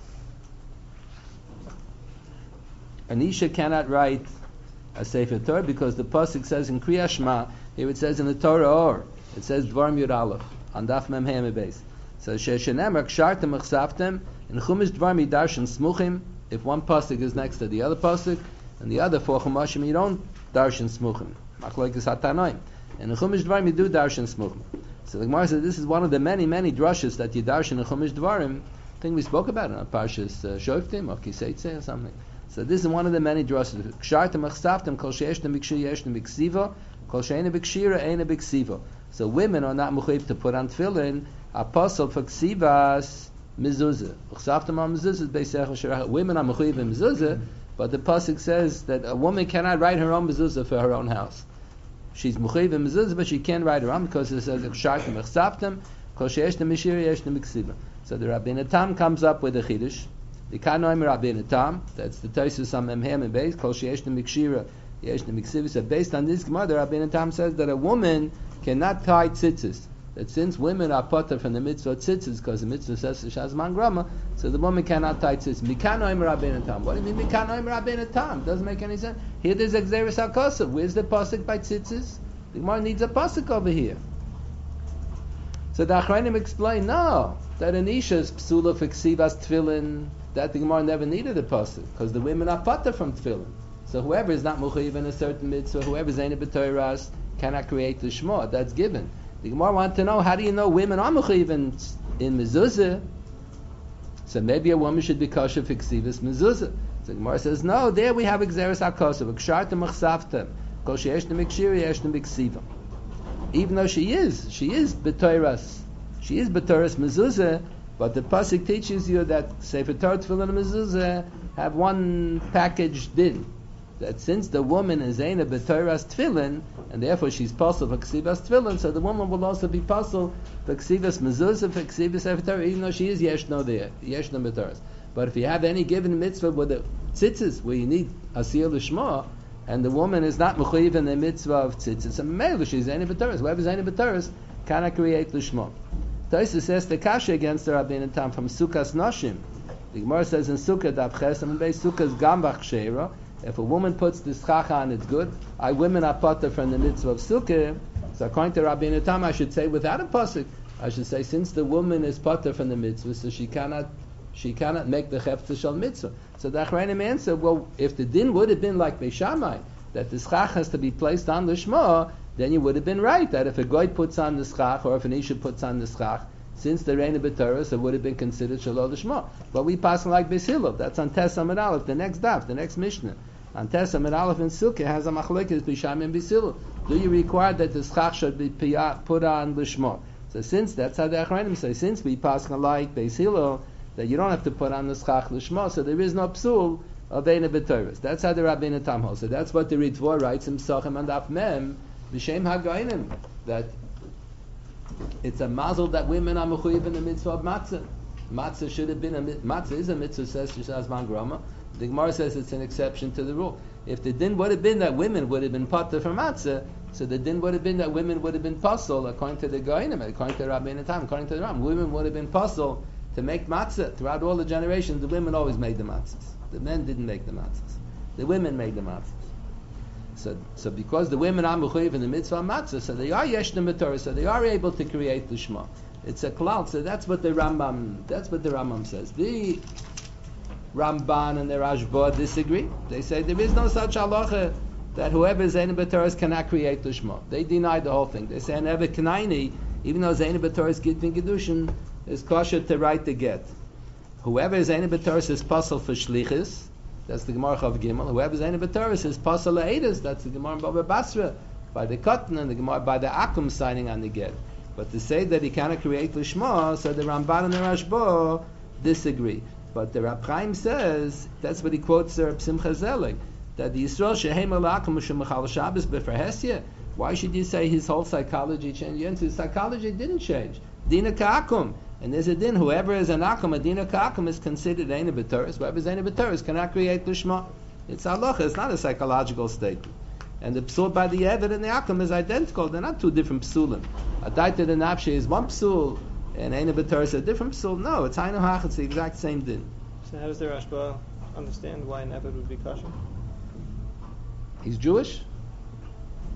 An Isha cannot write a Sefer Torah because the Pasuk says in Kriya Shema, here it says in the Torah Or, it says Dvarim Yud Aleph, on Daf Memheim and Beis. So Sheshenem Rakshartem Achsaftem, In Chumash Dvarim darshan smuchim. If one pasuk is next to the other pasuk, and the other 4 chumashim you don't darshan smuchim. Machlokes hatanoim. In the Chumash Dvarim you do darshan smuchim. So the Gemara says this is one of the many drushes that you darshan in Chumash Dvarim. I think we spoke about it on Parshas Shoftim or Kiseitze or something. So this is one of the many drushes. Kshartem achsaftem kol she'eshtem b'kshir yeshtem b'ksiva kol she'ena b'kshira ena b'ksiva. So women are not mechuyev to put on tefillin. Apostle for ksivas mezuzah. Achsaftem al mezuzah beisechel shirach. Women are mechuyev in mezuzah, but the pasuk says that a woman cannot write her own mezuzah for her own house. She's mechuyev in mezuzah, but she can't write her own because it says kshartem achsaftem kol she'eshtem b'kshir yeshtem b'ksiva. So the Rabbeinu Tam comes up with a chiddush. The Kanoim Rabbeinu Tam, that's the Tosfos on Memhem and Beis, Kol she'eshtem b'kshira, yeshtem b'ksiva. So based on this Gemara, the Rabbeinu Tam says that a woman cannot tie tzitzis. That since women are potter from the mitzvah tzitzis, because the mitzvah says Shazman Grama, so the woman cannot tie tzitzis. Mikanoim Rabbeinu Tam. What do you mean Mikanoim Rabbeinu Tam? Doesn't make any sense. Here there's Exeris HaKosav. Where's the pasuk by tzitzis? The Gemara needs a pasuk over here. So the Achrayim explain, no, that an isha is psula for ksivas tefillin, that the Gemara never needed a pasuk, because the women are pater from tefillin. So whoever is not mechuyev in a certain mitzvah, whoever is ain't a b'toras, cannot create the shmo. That's given. The Gemara wanted to know, how do you know women are mechuyev in mezuzah? So maybe a woman should be kosher for ksivas mezuzah. So the Gemara says, no, there we have exeris hakosav, kshartem achsaftem, kol she'eshtem b'kshira yeshtem b'ksiva. Even though she is b'toras, she is b'toras mezuzah, but the pasuk teaches you that Sefer Torah Tefillin and mezuzah have one package din. That since the woman is Eina b'toras tefillin, and therefore she's possible for ksivas tefillin, so the woman will also be possible for ksivas mezuzah, for ksivas Sefer Torah, even though she is yeshno there, yeshno b'toras. But if you have any given mitzvah with the tzitzis, where you need asiyah l'shma, and the woman is not mechuyev in the mitzvah of tzitzis, and maybe she's Eina b'toras. Whoever's Eina b'toras cannot create l'shma. Tosfos says the kasha against the Rabbeinu Tam from Sukkos Noshim. The Gemara says in Sukkah Daf Ches and Beis Sukkah's Gambach Sheira. If a woman puts the schacha on, it's good. Women are potter from the mitzvah of Sukkah. So according to Rabbeinu Tam, I should say without a pasuk, I should say since the woman is potter from the mitzvah, so she cannot make the chefta shel mitzvah. So the Achrayim answer, well, if the din would have been like Beis Shammai, that the schach has to be placed on the shma, then you would have been right, that if a goy puts on the schach, or if an isha puts on the schach, since the reina b'toras, it would have been considered shalol l'shma. But we pass like Beis Hillel, that's on Tes Amud Aleph, the next daf, the next mishnah. On Tes Amud Aleph in Sukkah has a machlokes Beis Shammai and Beis Hillel. Do you require that the schach should be put on l'shma? So since that's how the Achrayim say, since we pass like Beis Hillel, that you don't have to put on the schach l'shma, so there is no psul of Eina b'toras. That's how the Rabbeinu Tam holds. So that's what the Ritva writes in Psachim and Daf Mem, B'Shem HaGoinim, that it's a mazel that women are mechuyev in the mitzvah of matzah. Matzah should have been matzah is a mitzvah, says Shazman Grama. The Gemara says it's an exception to the rule. If the din would have been that women would have been pater from matzah, so the din would have been that women would have been pasul, according to the Goinim, according to Rabbeinu Tam, according to the Ram, women would have been pasul to make matzah. Throughout all the generations, the women always made the matzahs. The men didn't make the matzahs. The women made the matzahs. So because the women are mechuyev in the mitzvah of matzah, so they are yeshnem b'torah, so they are able to create the shma. It's a klal. So that's what the Rambam says. The Ramban and the Rashba disagree. They say there is no such halacha that whoever is Zeina b'Torah cannot create the shma. They deny the whole thing. They say an Evet Knaini, even though Zeina b'Torah is giving kedushin, is kosher to write the get. Whoever is Zeina b'Torah is pasul for shlichus. That's the Gemara Chav Gimel. Whoever is Zeina b'Torah is pasul la'edus. That's the Gemara Baba Basra by the Katan and the Gemara by the Akum signing on the get. But to say that he cannot create the shma, so the Ramban and the Rashba disagree. But the Rab Chaim says, that's what he quotes there, Simcha Zelig, that the Yisrael shehem alakum shemachal Shabbos b'ferhesya. Why should you say his whole psychology changed? His psychology didn't change. Dina ka'akum. And there's a din, whoever is an akum, a dina ka'akum is considered Eina b'Torah. Whoever is Eina b'Torah cannot create the shma. It's halacha, it's not a psychological statement. And the psul by the Eved and the akum is identical. They're not two different psulim. A daita de nafshe is one psul, and Eina b'Torah is a different psul. No, it's Hainu Hach, it's the exact same din. So how does the Rashba understand why an Eved would be kosher? He's Jewish?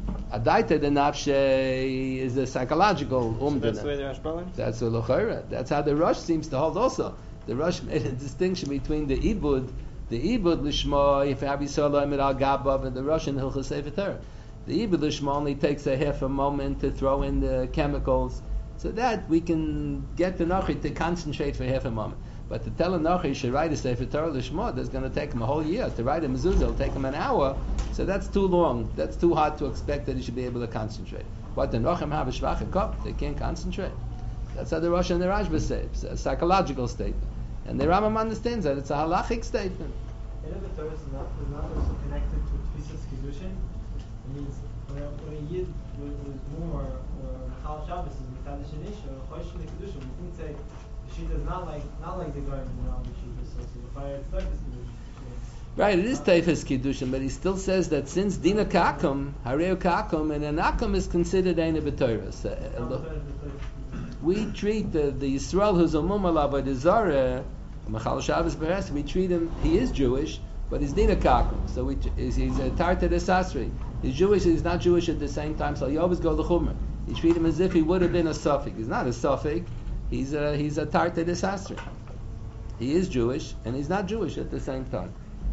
Adaita the nafshe is a psychological So that's umdana. the way the Rashba learns? That's a lochera. That's how the Rosh seems to hold also. The Rosh made a distinction between the ibud lishma, if Rabbi Yisrael mit al gabav, and the Rosh in Hilchos Sefer Torah. The ibud lishma only takes a half a moment to throw in the chemicals, so that we can get the Nochi to concentrate for half a moment. But to tell a Nochi he should write a Sefer Torah lishma, that's going to take him a whole year. To write a mezuzah will take him an hour, so that's too long. That's too hard to expect that he should be able to concentrate. What the Nochim have a shvache kop, they can't concentrate. That's how the Rosh and the Rashba say. It's a psychological statement. And the Rambam understands that it's a halachic statement. The Torah is not also connected to Tfisas Kiddushin. It means when a Yid was more Chal Shabbos is Mekadosh Anish or Chosh Kiddushin, we can say the Shita is not like the garden around the Shita, so the fire it's Tfisas Kiddushin. Right, it is Teifes Kiddushin, but he still says that since Dina Kakum, Hareu Kakum, and an Akum is considered Eina B'Torah. We treat the Yisrael who's a Mumala by the Zara, Machal Shabbos Beres, we treat him, he is Jewish, but he's Dina Kakum, so he's a Tartar de Sasri. He's Jewish, he's not Jewish at the same time, so you always go to Chumrah. You treat him as if he would have been a Suffolk. He's not a Suffolk, he's a Tartar de Sasri. He is Jewish, and he's not Jewish at the same time.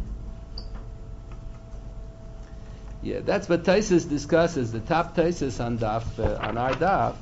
Yeah, that's what Taisus discusses. The top Taisus on our daf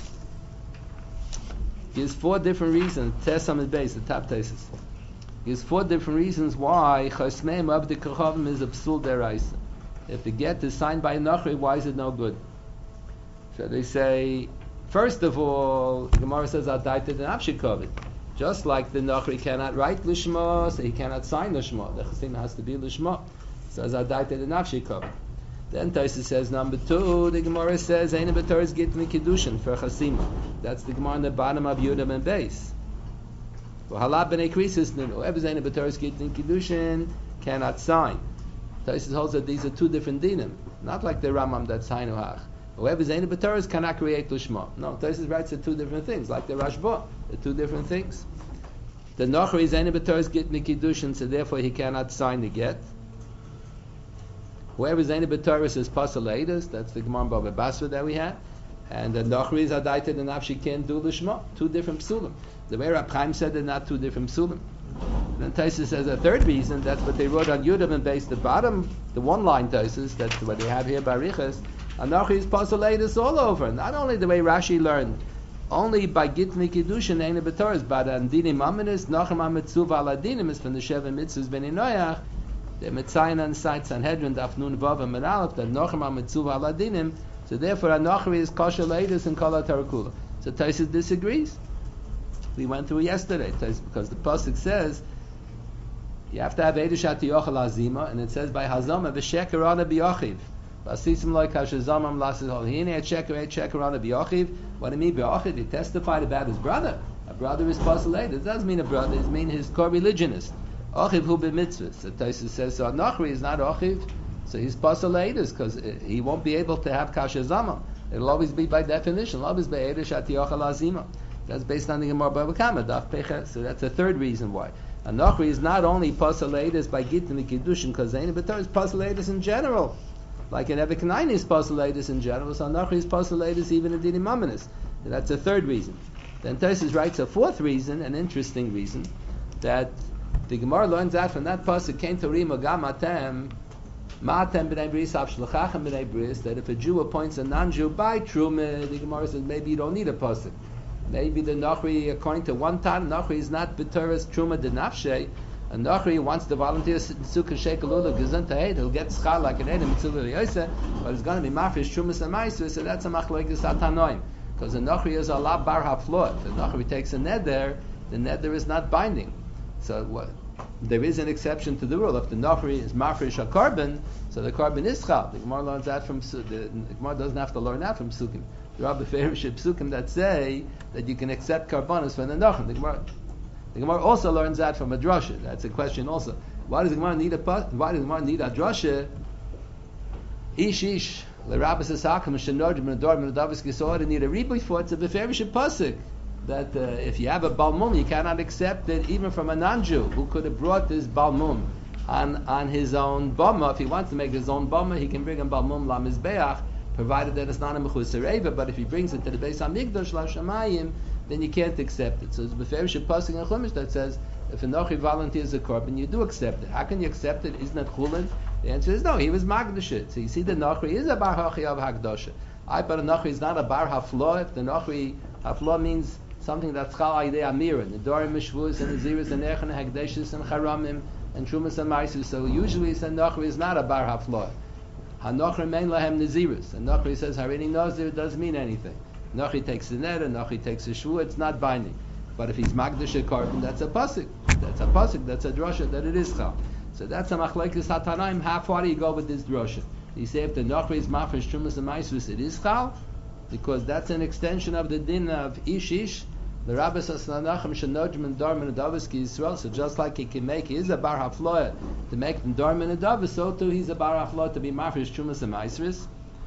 gives 4 different reasons. Tesam is based, the top Taisus. Gives 4 different reasons why Chosmeim of the Kachavim is a psul deraisa. If the get is signed by a Nachri, why is it no good? So they say, first of all, the Gemara says Adaita the Nafshikovid. Just like the Nachri cannot write Lishma, so he cannot sign Lishma. The Chasim has to be Lishma. So as Adaita the Nafshikovid. Then Taisa says number 2, the Gemara says Eina B'Torah is Gittin Kiddushin for Chasima. That's the Gemara on the bottom of Yudam and Beis. Halab b'nei krisis, whoever's Eina B'Torah is Gittin Kiddushin cannot sign. Taisa holds that these are 2 different dinim, not like the Ramam that's Hainuhach. Whoever's Eina B'Torah cannot create Lishma. No, Taisa writes the 2 different things, like the Rashba, the 2 different things. The Nochri is Eina B'Torah is Gittin Kiddushin, so therefore he cannot sign the get. Whoever's Eina B'Torah is Pasalatus, that's the Gemara Bava Basra that we had. And the Nochri is Adaita, the Nafshi can't do Lishma. 2 different psulim. The way Rab Chaim said they're not 2 different psulim. Then Taisa says a 3rd reason, that's what they wrote on Yudam and base the bottom, the 1-line Taisas, that's what they have here by Riches. And Nochri is Pasalatus all over. Not only the way Rashi learned, only by Gitni Kiddushin Eina B'Torah, but Andinim Aminis, Nachem Amitzuv Aladinim is from the Sheva Mitzvahs B'nai Noach. The Metzayin and Site Sanhedrin Daf Nun Vav and Menalef that Nochem HaMetzuv Aladinim. So therefore, a Nochri is kosher leidus and kol tarakula. So Taisus disagrees. We went through yesterday because the pasuk says you have to have Eidush Hatiyochel Azima, and it says by Hazama v'Sheker Ana B'Yachiv. V'Asisim Loi Kashazamam Lasis Holhine Et Sheker Ana B'Yachiv. What do you mean B'Yachiv? He testified about his brother. A brother is pasal. It doesn't mean a brother. It means his co-religionist. Achiv hu b'mitzvah. So Taisus says, so Nachri is not Achiv, so he's pasalatus because he won't be able to have kasha zama. It'll always be by definition. It'll always be Eidush Hatiyochel Azima. That's based on the Gemara Bava Kama Daf Peches. So that's the 3rd reason why. A Nachri is not only pasalatus by Gittin the Kiddushin because Eina B'Torah is pasalatus in general. Like an Evikanaini is pasalatus in general, so a Nachri is pasalatus even in Dinim Aminis. That's the 3rd reason. Then Taisus writes a 4th reason, an interesting reason, that the Gemara learns out from that pasuk came to Rima Gamatem Matem b'nei bris Avshlachachem b'nei bris, that if a Jew appoints a non-Jew by Truma, the Gemara says maybe you don't need a pasuk. Maybe the Nachri, according to one time, Nachri is not b'Torah's Truma de Nafshe. A Nachri wants to volunteer Sukkah Shekalula Gezunta Eid, he'll get schal like an Eid in Mitzvah Yosef, but it's going to be Mafresh Trumas and Ma'aser, so that's a Machlokes Atanoim. Because the Nachri is a la bar haflot. If the Nachri takes a neder, the neder is not binding. So what? There is an exception to the rule. If the Nachri is Mafresh a carbon, so the carbon is chal. The Gemara learns that from the Gemara doesn't have to learn that from Sukkim. There are beferish Sukkim that say that you can accept carbonas from the Nachri. The Gemara also learns that from a drasha. That's a question also. Why does the Gemara need a drasha? Ish. L'Rabbis Esakam Shenod Menador Menadavis Gesor need a ribui for it's a beferish pasuk that if you have a balmum you cannot accept it even from a non-Jew who could have brought this balmum on his own bama. If he wants to make his own bama, he can bring a balmum la mizbeach provided that it's not a mechus reva. But if he brings it to the Beis Hamikdash l'shamayim, then you can't accept it. So it's beferish pasuk in Chumash that says if a nochi volunteers a korban, you do accept it. How can you accept it? Isn't it chulin? The answer is no. He was magdash it. So you see, the nochi is a bar hachi of hakdasha. But a nochi is not a bar haflo. If the nochi haflo means something that's chal aydei amira, nedarim mishvus and naziris and erchen hagdashis and charamim and trumas and maisus. So usually, the nochi is not a bar haflo. Hanochri mein lahem naziris. And nochi says harini nazir doesn't mean anything. Nochi takes the net, and Nochi takes the shvu. It's not binding. But if he's magdash a korban, that's a pasuk. That's a pasuk. That's a drasha that it is chal. So that's a machlekes hatanaim. How far do you go with this drasha? You say if the Nochi is mafresh trumas and maisus, it is chal, because that's an extension of the din of ish. The Rabbi says Nanachem shenojim and darm and adaviski Yisrael. So just like he can make, he is a bar hafloya to make the darm and adavis, so too he's a bar hafloya to be mafresh trumas and maisus,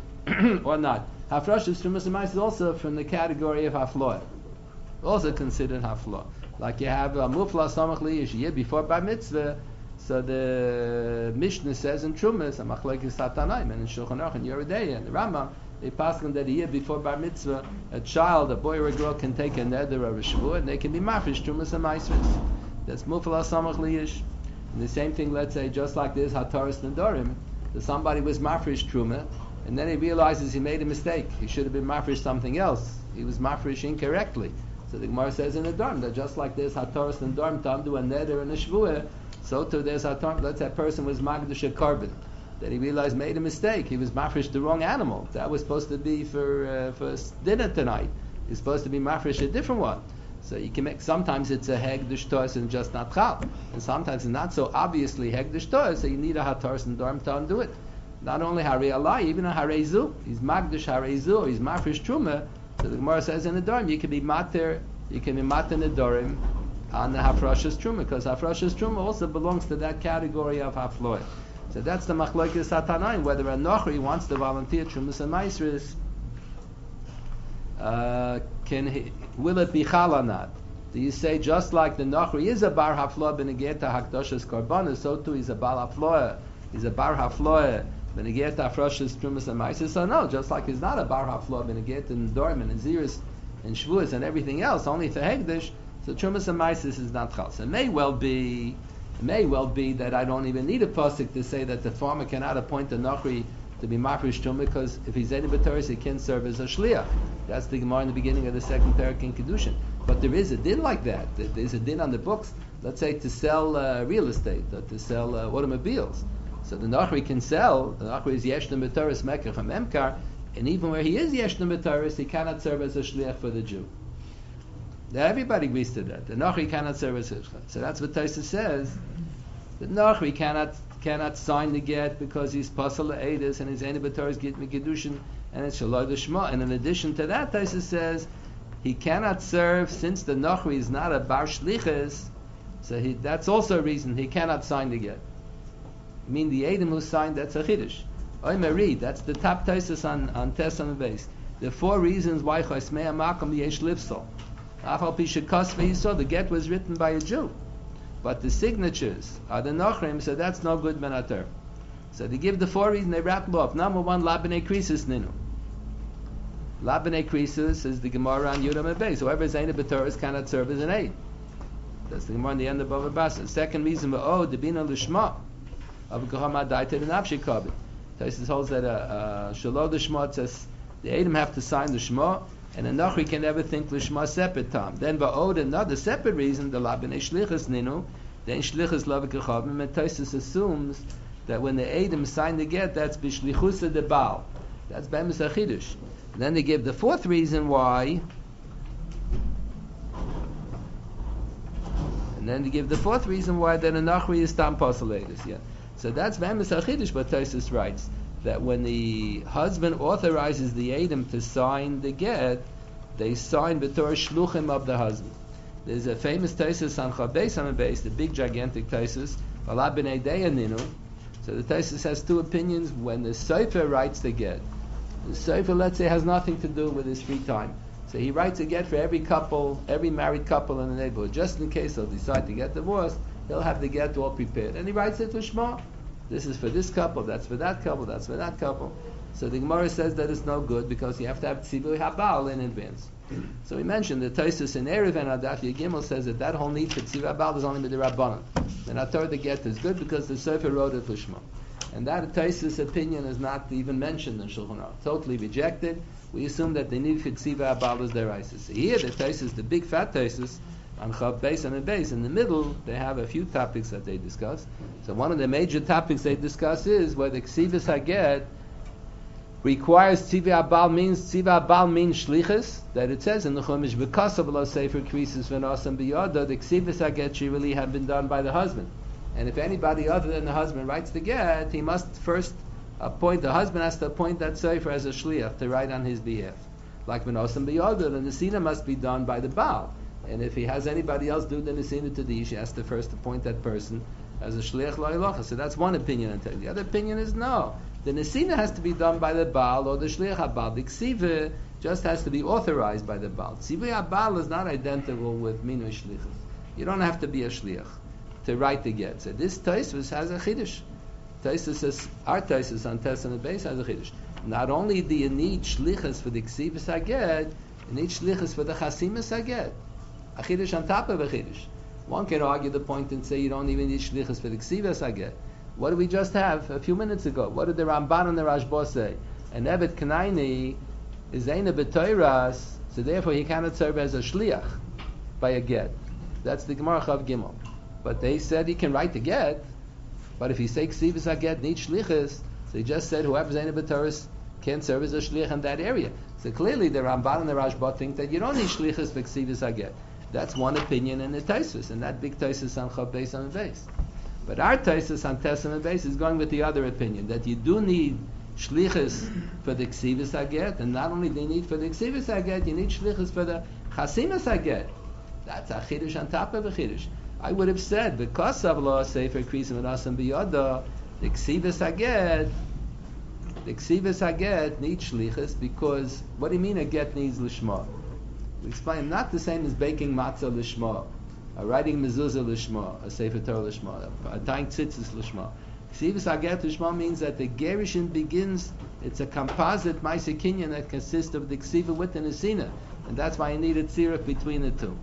or not. Hafrashas trumas and maisus is also from the category of hafloya, also considered hafloya. Like you have a mufla samach liyish year before bar mitzvah. So the Mishnah says in Trumas, a machlekes hatanaim, and in Shulchan Aruch and Yeridei and the Rambam, they pass on that a year before bar mitzvah, a child, a boy or a girl, can take a neder or a shvua, and they can be mafresh trumas and maisus. That's mufla samach liyish. And the same thing, let's say, just like this hataras nedarim, that somebody was mafresh truma, and then he realizes he made a mistake. He should have been mafresh something else. He was mafresh incorrectly. So the Gemara says in the Dharm that just like there's hataras and Dharm to undo a neder and a shvua, so too there's hataras. Let's say a person was magdash a korban, that he realized made a mistake. He was mafresh the wrong animal. That was supposed to be for dinner tonight. He's supposed to be mafresh a different one. So you can make, sometimes it's a hegdush toas and just not chal, and sometimes it's not so obviously hegdush toas, so you need a hataras and Dharm to undo it. Not only Harei Alai, even a Hareizu. He's Magdash Hareizu, he's Mafresh Truma. So the Gemara says in the Dharm, you can be Mater Nedarim on the Hafrashas Truma, because Hafrashas Truma also belongs to that category of Hafloy. So that's the Machlokes Hatanaim, whether a Nochri wants to volunteer Trumas and Maisris, will it be Chal or not? Do you say just like the Nochri is a Bar Hafloy Benegeta Hakdashas Korbanos, so too he's a Bar Hafloy, he's a Bar Hafloy Benegeta Hafrashas Trumas and Maisis? So no, just like he's not a Bar Hafloy Benegeta and Dorm and Naziris and Shavuos and everything else, only for Hegdish, so Trumas and Maisis is not Chal. So it may well be that I don't even need a pasuk to say that the farmer cannot appoint a Nochri to be Mafresh Truma, because if he's any B'Toros, he can serve as a Shliach. That's the Gemara in the beginning of the second parak in Kedushin. But there is a din like that. There's a din on the books, let's say to sell real estate, or to sell automobiles. So the Nochri can sell. The Nochri is Yeshna B'Toros Mekach Emkar, and even where he is Yeshna B'Toros, he cannot serve as a Shliach for the Jew. Now everybody agrees to that. The Nochri cannot serve as a Shliach. So that's what Tosfos says. The Nochri cannot sign the get because he's Pasal Eidus and his B'Toros Git Mikidushin and it's Shaloi L'Shma. And in addition to that, Tosfos says he cannot serve, since the Nochri is not a Bar Shlichus, so that's also a reason he cannot sign the get. I mean, the Edom who signed, that's a Chiddush. Oimeri, that's the top Tosfos on Tes on the base. There are 4 reasons why Chosmei Makam Yesh Lifsal. Afal Pisha Kosve, you saw the get was written by a Jew, but the signatures are the Nochrim, so that's no good Menater. So they give the 4 reasons, they rattle off. Number 1, Labene Krisis Ninu. Labene Krisis is the Gemara on Yudam Beis. Whoever is Eina B'Toros cannot serve as an aid. That's the Gemara on the end of Bava Basra. Second reason, Debina L'Shma. Of Gehama Daita and Abshikabit. Tosfos holds that Shalom the Shema says the Edom have to sign the Shema, and a Nochri can never think L'Shema separate time. Then Ba'od, another separate reason, the Labene Shlichus Ninu, then Shlichus Lavik Chavim, and Tosfos assumes that when the Edom sign the get, that's B'Shlichusa de Baal. That's Be'emes HaChidush. Then they give the 4th reason why, that a Nochri is Tam Pasal. Yeah. So that's Be'emes HaChidush, but Tosfos writes that when the husband authorizes the Edom to sign the get, they sign B'Torah Shluchim of the husband. There's a famous Tosfos on Chabeis Hamabes, the big gigantic Tosfos, Ala B'nei Deyaninu. So the Tosfos has 2 opinions when the Sofer writes the get. The Sofer, let's say, has nothing to do with his free time. So he writes a get for every married couple in the neighborhood. Just in case they'll decide to get divorced, he'll have the get all prepared. And he writes it to Shema. This is for this couple, that's for that couple, that's for that couple. So the Gemara says that it's no good because you have to have tzivui habal in advance. So we mentioned the Tosfos in Erev and Adaf Yegimel says that whole need for tzivui habal is only midirabbanan. And I thought the get is good because the Sefer wrote it lishma. And that Tosfos opinion is not even mentioned in Shulchan Aruch. Totally rejected. We assume that the need for tzivui habal is their ISIS. Here the Tosfos, the big fat Tosfos, on Chav Beis and Beis, in the middle, they have a few topics that they discuss. So one of the major topics they discuss is whether Ksivas Haget requires Tzivui Habal means shlichus, that it says in the Chumash, because of lo sefer krisis v'nosam biyada, the Ksivas Haget should really have been done by the husband. And if anybody other than the husband writes the get, he must first appoint, the husband has to appoint that sefer as a shliach to write on his behalf. Like v'nosam biyada, the nesina must be done by the Baal. And if he has anybody else do the nesina to the ish, he has to first appoint that person as a shliach lo'ilacha. So that's one opinion. The other opinion is no. The nesina has to be done by the Baal or the shliach habal. The ksiva just has to be authorized by the Baal. Tzivui habal is not identical with minui shlichus. You don't have to be a shliach to write the get. So this Tosfos has a chiddush. Tosfos says, our Tosfos on Tes and Beis has a chiddush. Not only do you need shlichus for the ksivas haget, you need shlichus for the chasimas haget. A chiddush on top of a chiddush. One can argue the point and say you don't even need shlichus for the ksivas haget. What did we just have a few minutes ago? What did the Ramban and the Rashba say? An Evet Kanaini is Eina B'Toiras, so therefore he cannot serve as a shliach by a get. That's the Gemara Chav Gimel. But they said he can write the get, but if he say ksivas haget needs shlichus, so he just said whoever's Eina B'Toiras can't serve as a shliach in that area. So clearly the Ramban and the Rashba think that you don't need shlichus for ksivas haget. That's one opinion in the Tosfos, and that big Tosfos on Chav Beis and Beis. But our Tosfos on Tes and Beis is going with the other opinion, that you do need shlichus for the ksivas haget, and not only do you need for the ksivas haget, you need shlichus for the chasimas haget. That's a chiddush on top of a chiddush. I would have said, because of law sefer krisim and asam biyada, the ksivas haget needs shlichus, because what do you mean a get needs lishma? We explain not the same as baking matzah lishma, writing mezuzah lishma, a sefer Torah lishma, tying tzitzis lishma. Ksivas haget lishma means that the gerushin begins. It's a composite ma'aser kinyan that consists of the ksiva with the nesina, and that's why you need a tziruf between the two.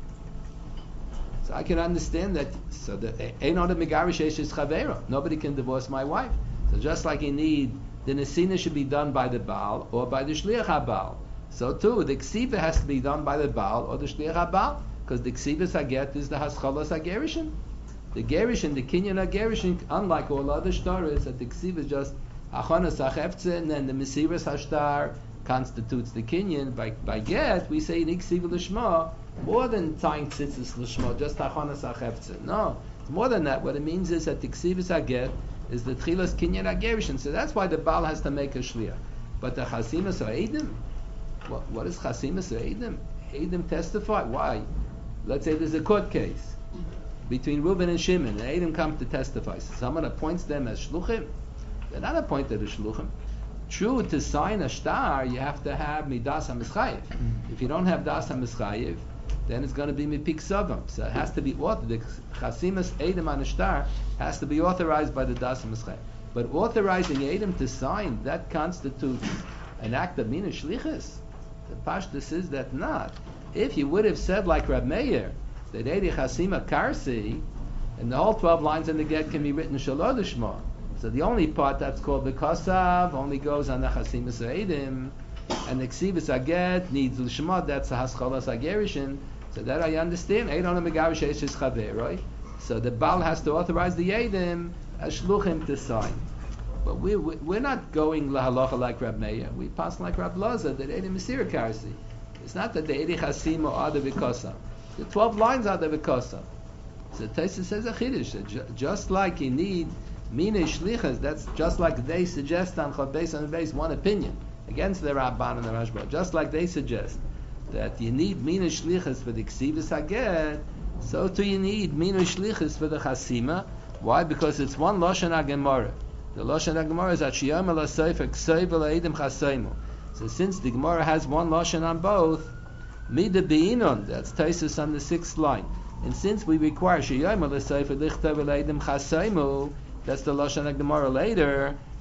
So I can understand that. So the ein oda megarish eshes chavera. Nobody can divorce my wife. So just like you need, the nesina should be done by the Baal or by the shliach habal. So too, the ksiva has to be done by the Baal or the shliach habal, because the ksivas haget is the haschalas hagerishin. The gerishin, the kinyan hagerishin, unlike all other shtaras, that the ksiva is just achonas hacheftzeh, and then the mesiras hashtar constitutes the kinyan. By get, we say in ksiva lishma more than tying tzitzis lishma, just achonas hacheftzeh. No, it's more than that. What it means is that the ksivas haget is the tchilas kinyan hagerishin. So that's why the Baal has to make a shliach. But the chasimas or edim, what is chasimas or edim? Edim testify. Why? Let's say there's a court case between Reuben and Shimon, and Edim come to testify. So someone appoints them as shluchim. They're not appointed as shluchim. True, to sign a shtar, you have to have midas hamischayev. If you don't have das hamischayev, then it's going to be mipik savam. So it has to be authorized. The chasimas Edim on a shtar has to be authorized by the das hamischayev. But authorizing Edim to sign, that constitutes an act of mina shlichus. The pashtus is that not. If you would have said like Rab Meir, that Edi Chasima Karsi, and the whole 12 lines in the get can be written Shalom Lishma. So the only part that's called the Kosav only goes on the Chasima Sa'edim, and the Ksivas Haget needs Lishma, that's the Haschalas Hagerishin. So that I understand. Eidon Megavish Eshes Chaver, right? So the Baal has to authorize the Edim as Shluchim to sign. But we're not going lahalacha like Rab Meir. We pass like Rab Lazar that Edi Mesira Karsi. It's not that the Edi Chasima are the Vikosa. The 12 lines are the Vikosa. So Tosfos says a chiddush. Just like you need Mina Shlichas, that's just like they suggest on Chav Beis and Beis, one opinion against the Ramban and the Rashba. Just like they suggest that you need Mina Shlichas for the Ksivas Haget, so too you need Mina Shlichas for the Chasima. Why? Because it's one Lashon HaGemara. The Lashon HaGemara is Achiyam El HaSefer Kseiv El HaEdim Chaseimu. So since the Gemara has one Lashon on both, Mida Be'inon, that's Tosfos on the 6th line. And since we require Sheyom El HaSefer Lichtav El HaEdim Chaseimu, that's the Lashon HaGemara later,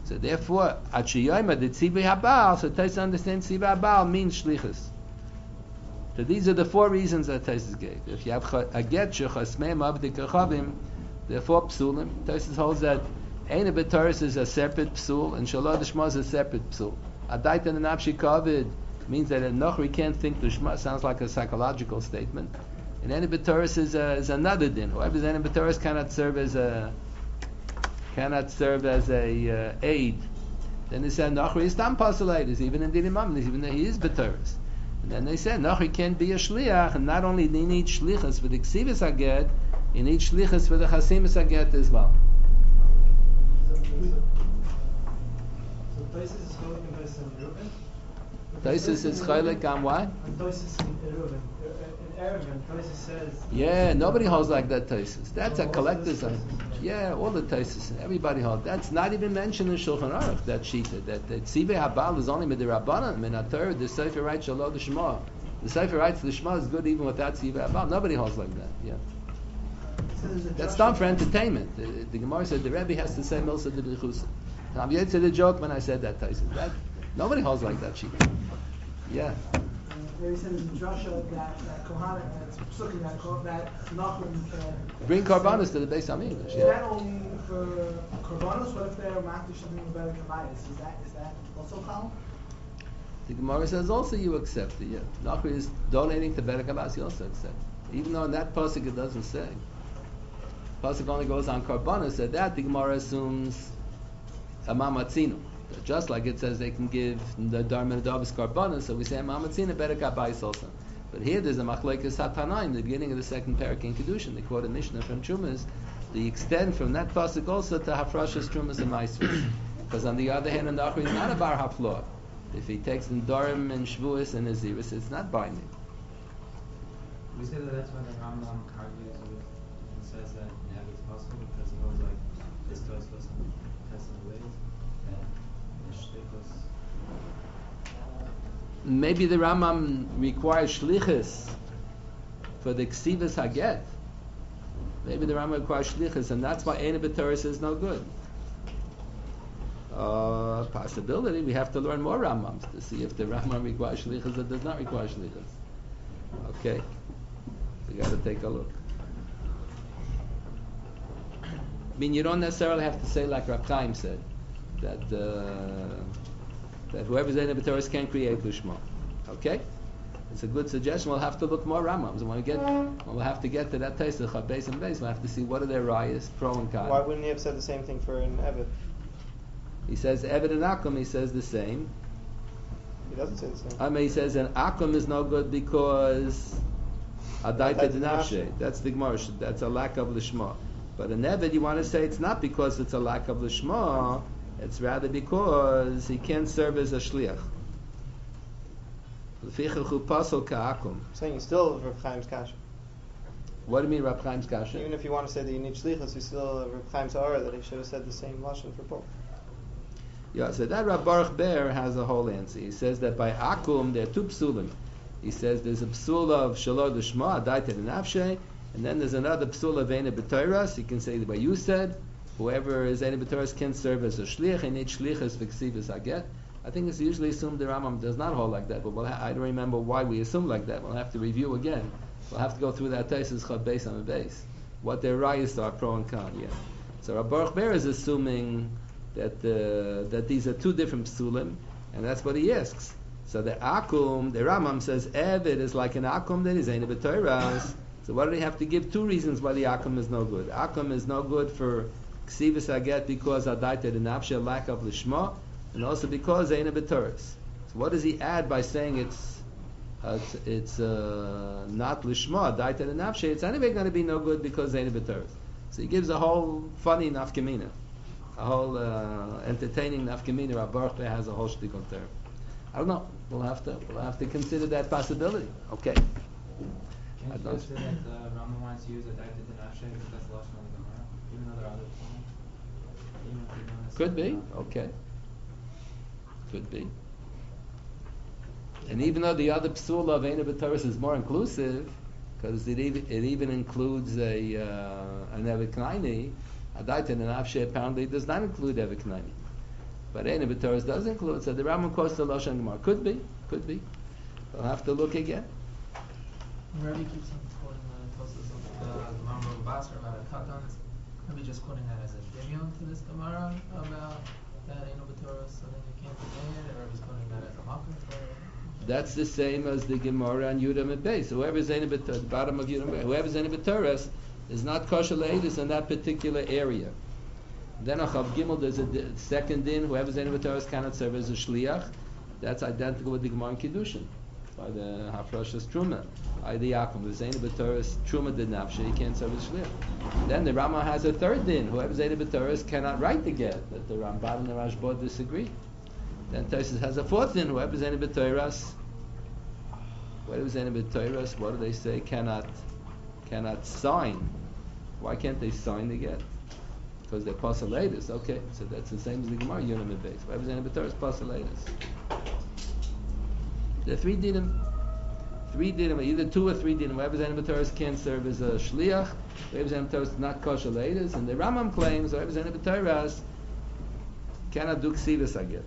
So therefore, Achiyoma the Tzibri Habal, so Taisa understands Tzibri Habal means Shlichus. So these are the four reasons that Taisa gave. If you have a get Shechasmeim Abdi Kachavim, there are four psulim. Taisa holds that Eina B'Toris is a separate psul, and Shalom Shema is a separate psul. Adaita and Nafshi Kavid means that a Nochri can't think the Shema, sounds like a psychological statement. And Eina B'Toris is another din. Whoever's Eina B'Toris cannot serve as a aid. Then they said Nochri is tam pasalatis, even in Dinim Amnis, even though he is B'Toris. And then they said Nochri can't be a shliach, and not only do you need shlichus for the ksivus haget, you need shlichus for the chasimus haget as well. So Tosis is called in Tosis in Reuven? Tosis is chaylik on what? And Tosis in Reuven. In Erevin, Tosis says... Yeah, nobody holds like that Tosis. That's a collector's item. Yeah, all the Tosis. Everybody holds. That's not even mentioned in Shulchan Aruch, that shita. That Tzivei Habal is only Midirabbanan. Minator, the Sefer writes Shalom the Shema. The Sefer writes the Shema is good even without Tzivei Habal. Nobody holds like that. Yeah. That's done for entertainment. The Gemara said the Rebbe has to say Milsa de B'Chusa. I'm yet to the joke when I said that Tosis. That nobody holds like that shita. Yeah. He said in Drasha that Kohanim, it's psukim that Nachman can Bring Karbanos to the Beis Hamikdash. Is Yeah. that only for Karbanos? What if they're Makdish something about Kabayas? Is that also common? The Gemara says also you accept it. Yeah. Nachri is donating to Berek Abbas, you also accept it. Even though in that pasuk it doesn't say. Pasuk only goes on Karbanos. At that the Gemara assumes a Mamatzino. Just like it says they can give the Dharma Davis Karbanos, so we say Mamatzina Berek Abbas also. But here there's a Machlekes Hatanai in the beginning of the second parak in Kedushin. They quote a Mishnah from Chumas. They extend from that pasuk also to Hafrashas Trumas and Maisvus. Because on the other hand, the Nachri is not a Bar Haflor. If he takes in Dorim and Shvuas and Aziris, it's not binding. We say that that's why the Rambam argues with and says that yeah, it's possible because it was like this goes for some testing ways that the shlichus. Maybe the Rambam requires shlichus for the ksivas haget. Maybe the Rambam requires shlichus, and that's why Eina B'Toris is no good. Possibility. We have to learn more Rambams to see if the Rambam requires shlichus or does not require shlichus. Okay, we got to take a look. I mean, you don't necessarily have to say like Rab Chaim said that whoever's Eina B'Toris can create Lishma. Okay, it's a good suggestion. We'll have to look more Rambams, and we'll have to get to that taste of Chabes and Beis. We'll have to see what are their rayas, pro and con. Why wouldn't he have said the same thing for an Eved? He says Eved and Akum. He says the same. He doesn't say the same. I mean, he says an Akum is no good because Adaita Dinafshe. That's the Gemara. That's a lack of Lishma. But an Eved, you want to say it's not because it's a lack of Lishma. It's rather because he can't serve as a shliach. I'm saying you still Reb Chaim's kasha. What do you mean, Reb Chaim's kasha? Even if you want to say that you need shlichus, you still Reb Chaim's aura that he should have said the same lashon for both. Yeah, so that Rab Baruch Ber has a whole answer. He says that by Akum there are two psulim. He says there's a psul of Shalom L'Shma, Adaita D'Nafshe, and then there's another psul of Eina B'Toras. You can say the way you said, whoever is Eina B'Toras can serve as a shliach, and each shliach is v'ksivas haget. I think it's usually assumed the Rambam does not hold like that, but I don't remember why we assume like that. We'll have to review again. We'll have to go through that Taisus Chad Beis on the base. What their rayas are, pro and con, yeah. So Rab Baruch Ber is assuming that these are two different psulim, and that's what he asks. So the Akum, the Rambam says, Eved is like an Akum that is Eina B'Toras. So why do they have to give two reasons why the Akum is no good? Akum is no good for Ksivas Haget because Adaita D'Nafshe, lack of Lishma, and also because Eina B'Toras. So what does he add by saying it's not Lishma, Adaita D'Nafshe? It's anyway going to be no good because Eina B'Toras. So he gives a whole funny nafkamina, a whole entertaining nafkamina. Rab Baruch Ber has a whole shtick on there. I don't know. We'll have to consider that possibility. Okay. Can you just say that Rambam wants to use a Adaita D'Nafshe because that's lashon on the Gemara, even though there are other points? Could be. Okay. Could be. And even though the other psul of Eina B'Toras is more inclusive, because it even includes an Evet Knaini, Adaita D'Nafshe apparently does not include Evet Knaini. But Eina B'Toros does include. So the Rambam quotes the Lashon Gemara. Could be. We'll have to look again. Where do you keep some quoting the Tosas of the Gemara of Basra about a katan? Maybe just quoting that as a dimion to this Gemara about that Eino B'Toros, so then you can't deny it, or he's quoting that as a makom for. That's the same as the Gemara on Yudam and Beis. Whoever's Eina B'Toros, the bottom of Yudam and Beis, whoever's Eina B'Toros is not kosher le'edus in that particular area. Then Achav Gimel, there's a second din. Whoever's Eina B'Toros cannot serve as a shliach. That's identical with the Gemara in Kiddushin by the Hafrashas Truma. The Yaakov, the Eina B'Toros Truma did nafshe, he can't serve as shliach. Then the Rama has a third din. Whoever's Eina B'Toros cannot write the get. That the Ramban and the Rashba disagree. Then Tosfos has a fourth din. Whoever's Eina B'Toros, what do they say? Cannot sign. Why can't they sign the get? Because they're pasalatus. Okay, so that's the same as the Gemara Yonam and Beis. Whoever's Eina B'Toros pasalatus. There are three dinim, either 2 or 3 dinim. Whoever's Eina B'Toros can't serve as a shliach. Whoever's Eina B'Toros is not kosher leidus. And the Rambam claims whoever's Eina B'Toros cannot do ksivas aget.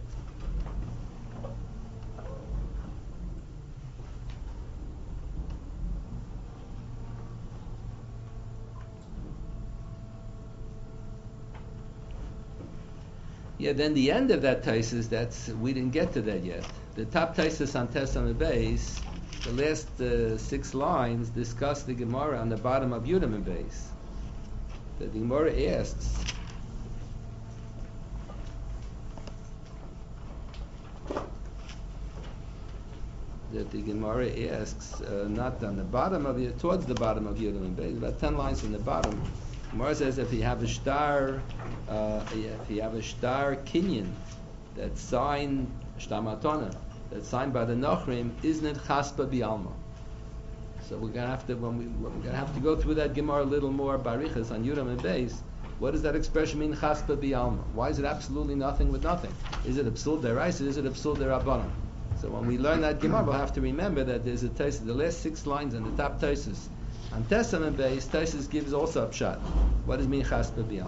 Yeah, then the end of that Taisus, we didn't get to that yet. The top Taisus on Tes on the base, the last 6 lines discuss the Gemara on the bottom of Yudam and base. The Gemara asks, not on the bottom of towards the bottom of Yudam and base, about 10 lines from the bottom. Gemara says if you have a star kinyan that's signed shtar matana, that's signed by the Nochrim, isn't it chaspa bialma? So we're gonna have to go through that Gemara a little more barichas on Yudam and Beis. What does that expression mean, chaspa bialma? Why is it absolutely nothing with nothing? Is it absul deraisa? Is it absul derabbanan? So when we learn that Gemara, we'll have to remember that there's a Taisus, the last 6 lines on the top Taisus. On Tesam and Beis, Taisus gives also a pshat. What does mean chaspa biyam?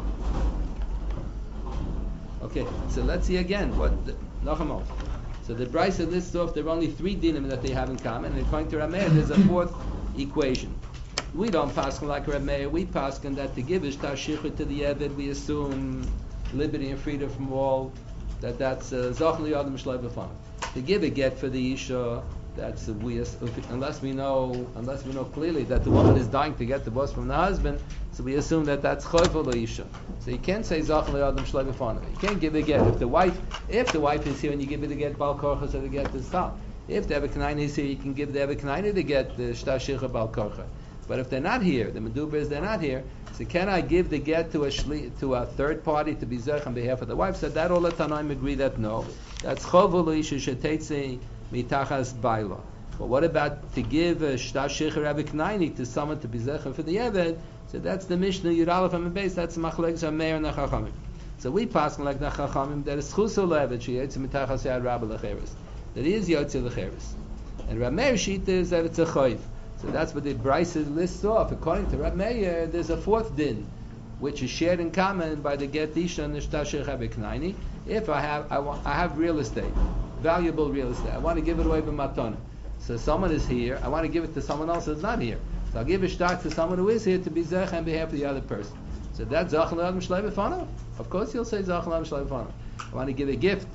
Okay, so let's see again. Nachamol. So the Brisa lists off there are only 3 dinim that they have in common, and according to Rameir, there's a 4th equation. We don't paskin like Rameir. We paskin that to give ishtar shichut to the Eved, we assume liberty and freedom from all. That's zach liyadam shloi b'fam. To give a get for the isha. That's unless we know clearly that the woman is dying to get divorced from the husband, so we assume that that's choyva l'isha. So you can't say zach le'adam shloi b'fanav. You can't give a get if the wife is here and you give it a get bal korcha, so the get is tal. If the Eved is here, you can give the Eved to get the shtar shicha bal korcha. But if they're not here, the meduba is they're not here. So can I give the get to a third party to be zech on behalf of the wife? So that all the Tanaim agree that no, that's choyva l'isha shetetzei mitachas baila. But what about to give a shtar shecher avik to someone to be zecher for the Eved? So that's the Mishnah Yudalef from the base. That's Machlek Zameir and Nachachamim. So we pass like Nachachamim that is chusul Eved sheyetz mitachas yad rabba lecheres. That is yotze lecheres. And Rameir Shita is that it's a chayv. So that's what the Brisa lists off. According to Rameir, there's a 4th din, which is shared in common by the get isha and the shtar shecher avik. If I have real estate. Valuable real estate. I want to give it away by matana. So someone is here. I want to give it to someone else who's not here. So I'll give a shtar to someone who is here to be zech on behalf of the other person. So that's zach le'adam shloi b'fanav. Of course he'll say zach le'adam shloi b'fanav. I want to give a gift.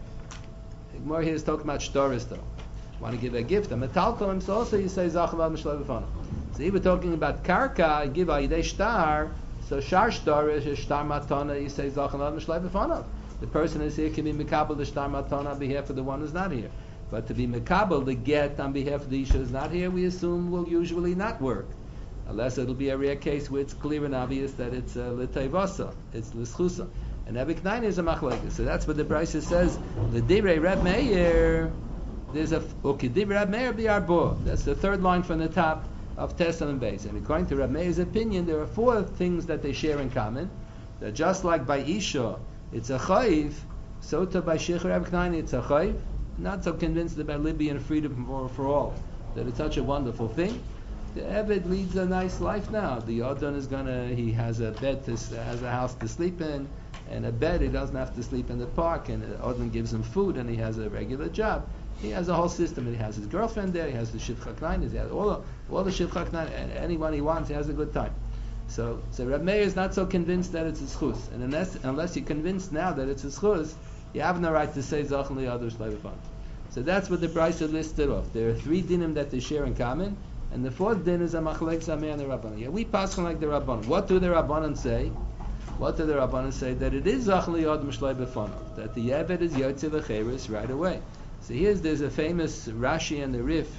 More here is talking about shtaris though. I want to give a gift. A metalko so also you say zach le'adam shloi b'fanav. So here we're talking about karka. Give a yidei shtar. So shar shtar is shtar matana. You say zach le'adam shloi b'fanav. The person is here can be mekabel the shtar matana on behalf of the one who's not here. But to be mekabel the get on behalf of the isha who's not here, we assume will usually not work, unless it'll be a rare case where it's clear and obvious that it's l'tayvasa, it's l'schusa. And Evik 9 is a machlekes. So that's what the Brisa says. L'divrei Reb Meir. There's a divrei Reb Meir bi'arbo. That's the 3rd line from the top of Tesam and Beis. And according to Reb Meir's opinion, there are 4 things that they share in common. That just like by isha it's a chayiv, so to by shecher Evik 9 it's a chayiv. Not so convinced about liberty and freedom for all, that it's such a wonderful thing. The Eved leads a nice life now. The Yodon he has a bed, has a house to sleep in. and a bed. He doesn't have to sleep in the park, and Odin gives him food, and he has a regular job. He has a whole system. He has his girlfriend there. He has the Shivcha Knain. He has all the Shivcha Knain, and anyone he wants, he has a good time. So Reb Meir is not so convinced that it's a schus, and unless you're convinced now that it's a schus, you have no right to say Zachan Liyadu Shleivah Fan. So that's what the Brisa listed off. There are 3 dinim that they share in common, and the 4th din is a machlek sameh and the Rabbanan. Yeah, we pass on like the Rabbanan. What do the Rabbanan say? What do the Rabbanan say? That it is Zachan Liyadu Shleivah Fan, that the Yeved is Yotze L'Cheres right away. So there's a famous Rashi and the Rif.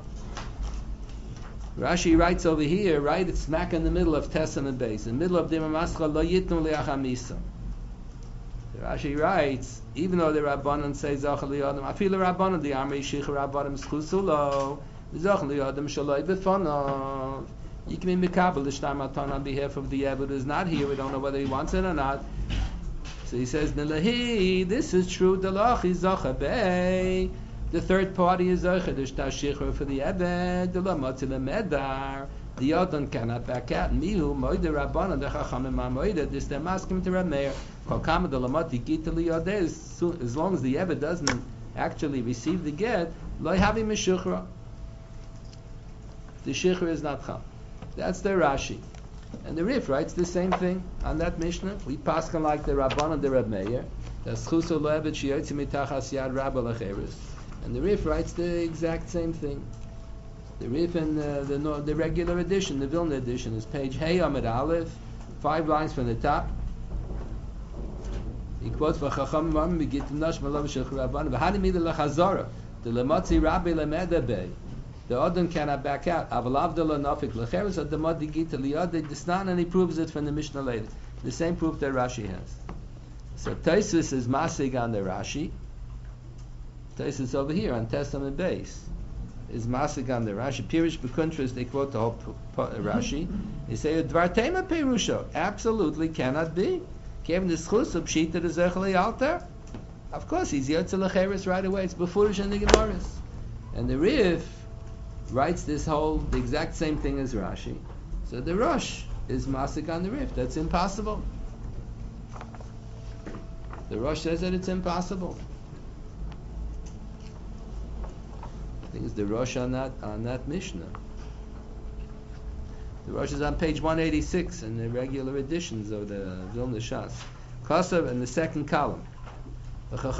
Rashi writes over here, right, it's smack in the middle of Tesam and Beis, in the middle of Dima Mascha Lo Yitnu Li'achamisa. Rashi writes, even though the Rabbanan say Zachan Liyadam, Afilu Rabbanan, the Amri Shich Rabbanim Schusulo, Zachan Liyadam Shaloi B'Fanov. You can be Mikabel, the Shtar Matan on behalf of the Yevud is not here, we don't know whether he wants it or not. So he says, Nilahi, this is true, Dalachi Zachabei. The third party is Zocher, the Shtar Shichur for the Ebed, the Lamotzi Lemedar. The Yodon cannot back out. Mihu, Moide Rabbanan, the Chachamim HaMoide, this they're asking to Reb Meir. Kolkama the Lamoti Gita Liyodeh, as long as the Ebed doesn't actually receive the get, Loi Havi Meshuchra. The Shichur is not Cham. That's the Rashi. And the Rif writes the same thing on that Mishnah. We pass on like the Rabbanan, the Reb Meir. That's Chuso Lo Ebed Shiyotzi Mitachas Yad Rabba Lecheres. And the Rif writes the exact same thing. The Rif in the regular edition, the Vilna edition, is page Hey Amid Aleph, 5 lines from the top. He quotes V'chacham Mam Begit Nosh Malav Shech Rabban V'Hani Mida Lechazara the Lemotzi Rabbi Lemeda Bey. The Odin cannot back out. Avalav de Nafik Lecheres at the Modi Gita Liyad Disnan, and he proves it from the Mishnah later. The same proof that Rashi has. So Tosfos is masig on the Rashi. Tosfos over here on Testament base is masig on the Rashi. Pirish b'kuntras, they quote the whole Rashi. They say Dvar Tema Perusha absolutely cannot be. Kevin the schus of pshita the zechli altar. Of course, he's yotze lecheres right away. It's befurish and the Gemaras. And the Rif writes the exact same thing as Rashi. So the Rosh is masik on the Rif. That's impossible. The Rosh says that it's impossible. I think it's the Rosh on that Mishnah. The Rosh is on page 186 in the regular editions of the Vilna Shas. Kosav in the second column. With the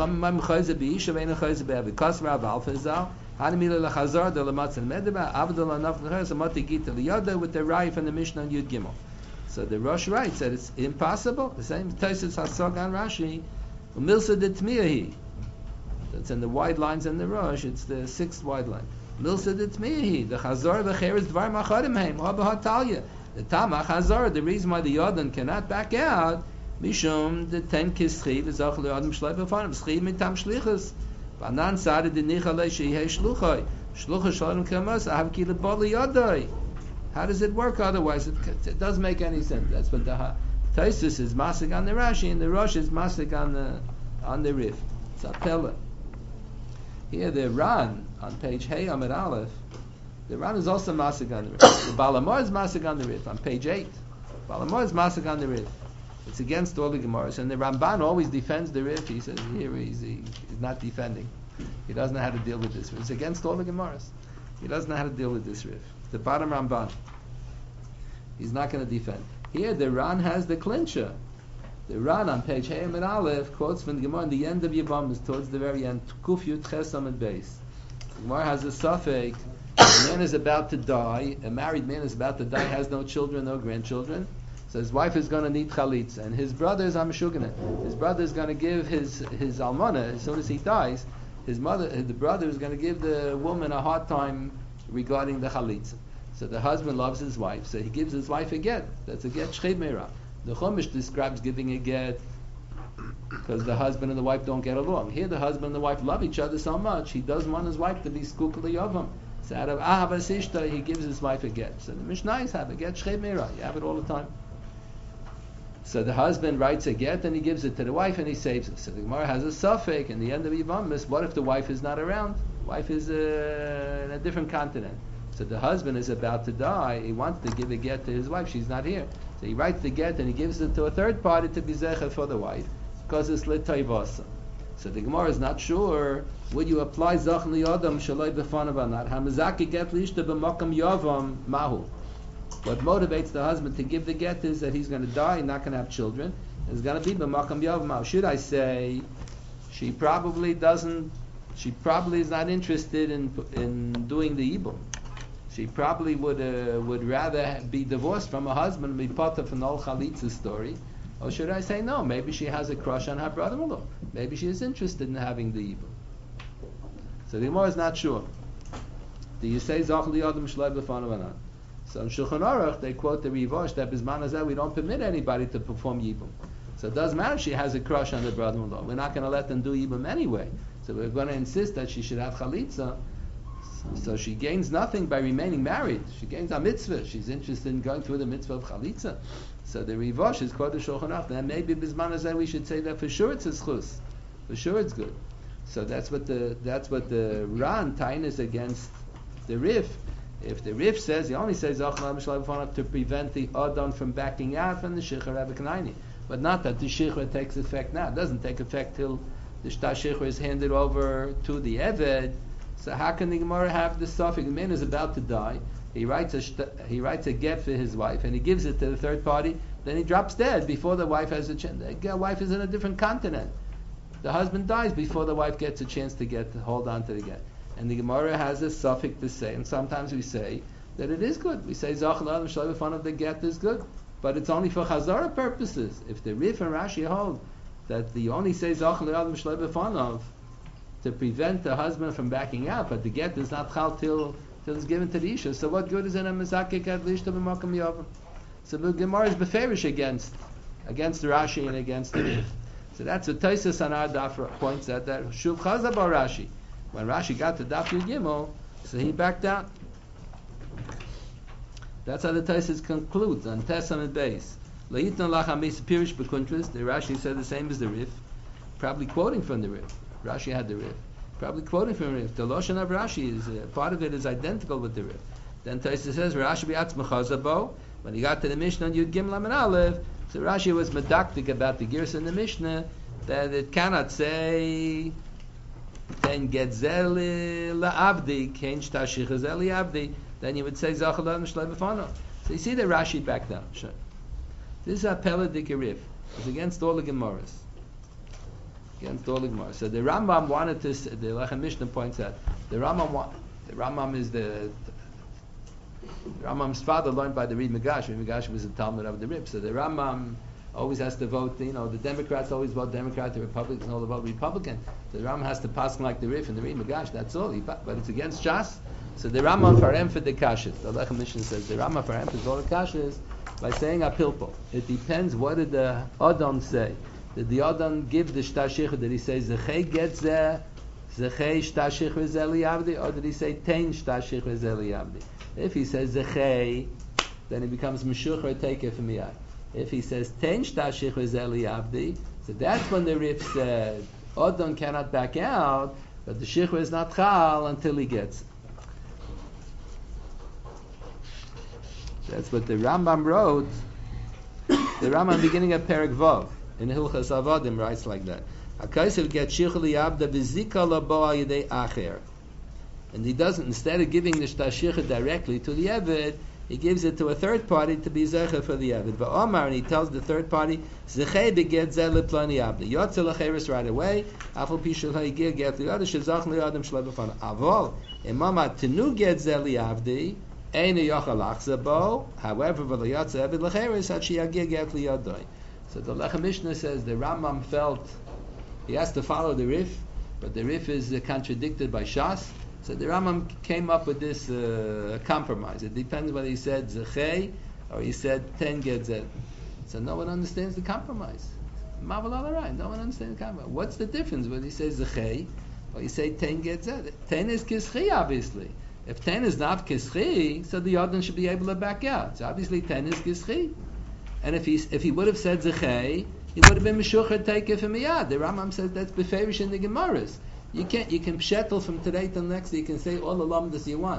Rai from the Mishnah and Yud Gimel. So the Rosh writes that it's impossible. The same Tosfos Hasog on Rashi. Milsa de Tmiyahi. That's in the wide lines in the Rosh. It's the 6th wide line. Milsa de Tmiyahi. The Chazor v'cheres dvar machadim heim. Hatalya. The Tamach Chazor. The reason why the Yodan cannot back out. Mishum the 10 kischi v'zach le'adam shleip v'fanim. Schii mitam shlichus. V'anan sari de nichalei shehei shluchai. Shluchai shalom kamos. Ahavki lebali yodai. How does it work otherwise? It doesn't make any sense. That's what the Tosfos is masik on the Rashi, and the Rosh is masik on the Rif. It's a Pella. Here the Ran on page Hey Amid Aleph. The Ran is also masik on the Rif. The Balamor is masik on the Rif on page 8. Balamor is masik on the Rif. It's against all the Gemaras, and the Ramban always defends the Rif. He says here he's not defending. He doesn't know how to deal with this. It's against all the Gemaras. He doesn't know how to deal with this Rif. The bottom Ramban. He's not going to defend. Here the Ran has the clincher. The Ran on page Hey Amid Aleph quotes from the Gemara in the end of Yevamos towards the very end. Kuf Yud Ches Amid Beis. The Gemara has a suffix. A man is about to die. A married man is about to die. Has no children, no grandchildren. So his wife is going to need chalitza, and his brother is Ameshugana. His brother is going to give his almana as soon as he dies. The brother is going to give the woman a hard time regarding the chalitza. So the husband loves his wife, so he gives his wife a get. That's a get shchid meira. The Chumash describes giving a get because the husband and the wife don't get along. Here the husband and the wife love each other so much, he doesn't want his wife to be skukali of him. So out of ahavas ishta, he gives his wife a get. So the Mishnayos have a get shchid meira. You have it all the time. So the husband writes a get and he gives it to the wife and he saves it. So the Gemara has a suffix in the end of Yevamos. What if the wife is not around? The wife is in a different continent. So the husband is about to die. He wants to give a get to his wife. She's not here. So he writes the get and he gives it to a third party to be zecher for the wife because it's l'toivasa. So the Gemara is not sure. Would you apply zach liyadam shaloi b'fanav or not? Hamazaki get lishta b'makam yavam mahu. What motivates the husband to give the get is that he's going to die, not going to have children. It's going to be b'makam yavam mahu. Should I say she probably is not interested in doing the ibum. She probably would rather be divorced from her husband and be part of an old chalitza story. Or should I say no? Maybe she has a crush on her brother-in-law. Maybe she is interested in having the ibum. So the Gemara is not sure. Do you say zach liyadam shloi b'fanav or not? So in Shulchan Aruch they quote the Rivosh that bisman hazeh we don't permit anybody to perform yibum. So it doesn't matter if she has a crush on the brother-in-law. We're not going to let them do yibum anyway. So we're going to insist that she should have chalitza. So she gains nothing by remaining married. She gains a mitzvah. She's interested in going through the mitzvah of chalitza. So the Rivosh is quoted Shulchan Aruch. Then maybe bisman hazeh we should say that for sure it's a schus. For sure it's good. So that's what the Ran tain is against the Rif. If the Rif says, he only says to prevent the Adon from backing out from the Shichar Rebbe Kanaini. But not that the Shichar takes effect now. It doesn't take effect till the Shtar Shichar is handed over to the Eved. So how can the Gemara have the suffix? The man is about to die. He writes a get for his wife and he gives it to the third party. Then he drops dead before the wife has a chance. The wife is in a different continent. The husband dies before the wife gets a chance to hold on to the get. And the Gemara has a suffix to say, and sometimes we say that it is good. We say zach l'adam shloi b'fanav the get is good, but it's only for chazara purposes. If the Rif and Rashi hold that you only say zach l'adam shloi b'fanav to prevent the husband from backing out, but the get is not chal till it's given to the isha. So what good is in a mezakek at lishta b'makam yavam? So the Gemara is beferish against the Rashi and against the Rif. So that's what Tosfos on our daf points at, that Shuv Chazar bar Rashi. When Rashi got to Daf Yud Gimel, so he backed out. That's how the Tosfos concludes on Tesam and Beis. Leitnon lach amis pirish b'kuntras. The Rashi said the same as the Rif, probably quoting from the Rif. Rashi had the Rif, probably quoting from the Rif. The Loshen of Rashi is part of it is identical with the Rif. Then Tosfos says Rashi b'atzma chazar bo. When he got to the Mishnah on Yud Gimel Amud Aleph, so Rashi was medactic about the Girsa in the Mishnah that it cannot say ten getzel la'avdi, ken shtashich zeli avdi. Then you would say zachal l'adam shloi b'fanav. So you see the Rashi back down. Sure. This is a peladik Rif. It's against all the Gemaras. Against all the Gemaras. So the Rambam wanted to. The Lechem Mishnah points out the Rambam is the Rambam's father learned by the Reed Migash. Reed Migash was a Talmud of the Rif. So the Rambam always has to vote, the Democrats always vote Democrat, the Republicans all vote Republican. So the Rambam has to pass like the Rif and the Reed Migash, that's all. But it's against Shas. So the Rambam farem for the Kashas. The Lechem Mishnah says the Rambam farem for all the Kashas by saying a pilpul. It depends what did the Adon say. Did the Adon give the Shtar Shichur? Did he say Zechei get zeh, Zechei Shtar Shichur zeli avdi, or did he say Tein Shtar Shichur zeli avdi? If he says Zechei, then it becomes Meshuchar take it from miyad. If he says Tein Shtar Shichur zeli avdi, so that's when the Rif said Adon cannot back out, but the Shichur is not chal until he gets it. That's what the Rambam wrote. The Rambam beginning of Perek Vav in Hilchas Avadim writes like that. HaKaisiv get Shichur liyavda v'zika labo al yedei acher. And he doesn't, instead of giving the Shtar Shichur directly to the Eved, he gives it to a third party to be Zecher for the Eved. But Omar, and he tells the third party, Zechei beget zeh leplani avda. Yotze lecheres right away, afal pishul ha'igir get li'adam, shezach li'adam shloi b'fanav. Avol, imama tenu get zeh li'avdi, ein yochal achza bo, however, v'layotze Eved lecheres, had she'agir get li'adoi. So the Lechem Mishnah says the Rambam felt he has to follow the Rif, but the Rif is contradicted by Shas. So the Rambam came up with this compromise. It depends whether he said Zechei or he said Ten get zeh. So no one understands the compromise. Maval al-Arai, no one understands the compromise. What's the difference whether he says Zechei or he say Ten get zeh? Ten is Kischi, obviously. If Ten is not Kischi, so the Yodin should be able to back out. So obviously Ten is Kischi. And if he would have said Zechei, he would have been Meshuchar Teikeh from Miyad. The Rambam says that's beferish in the Gemaras. You can pshetel from today till next day. You can say all the lamdas you want.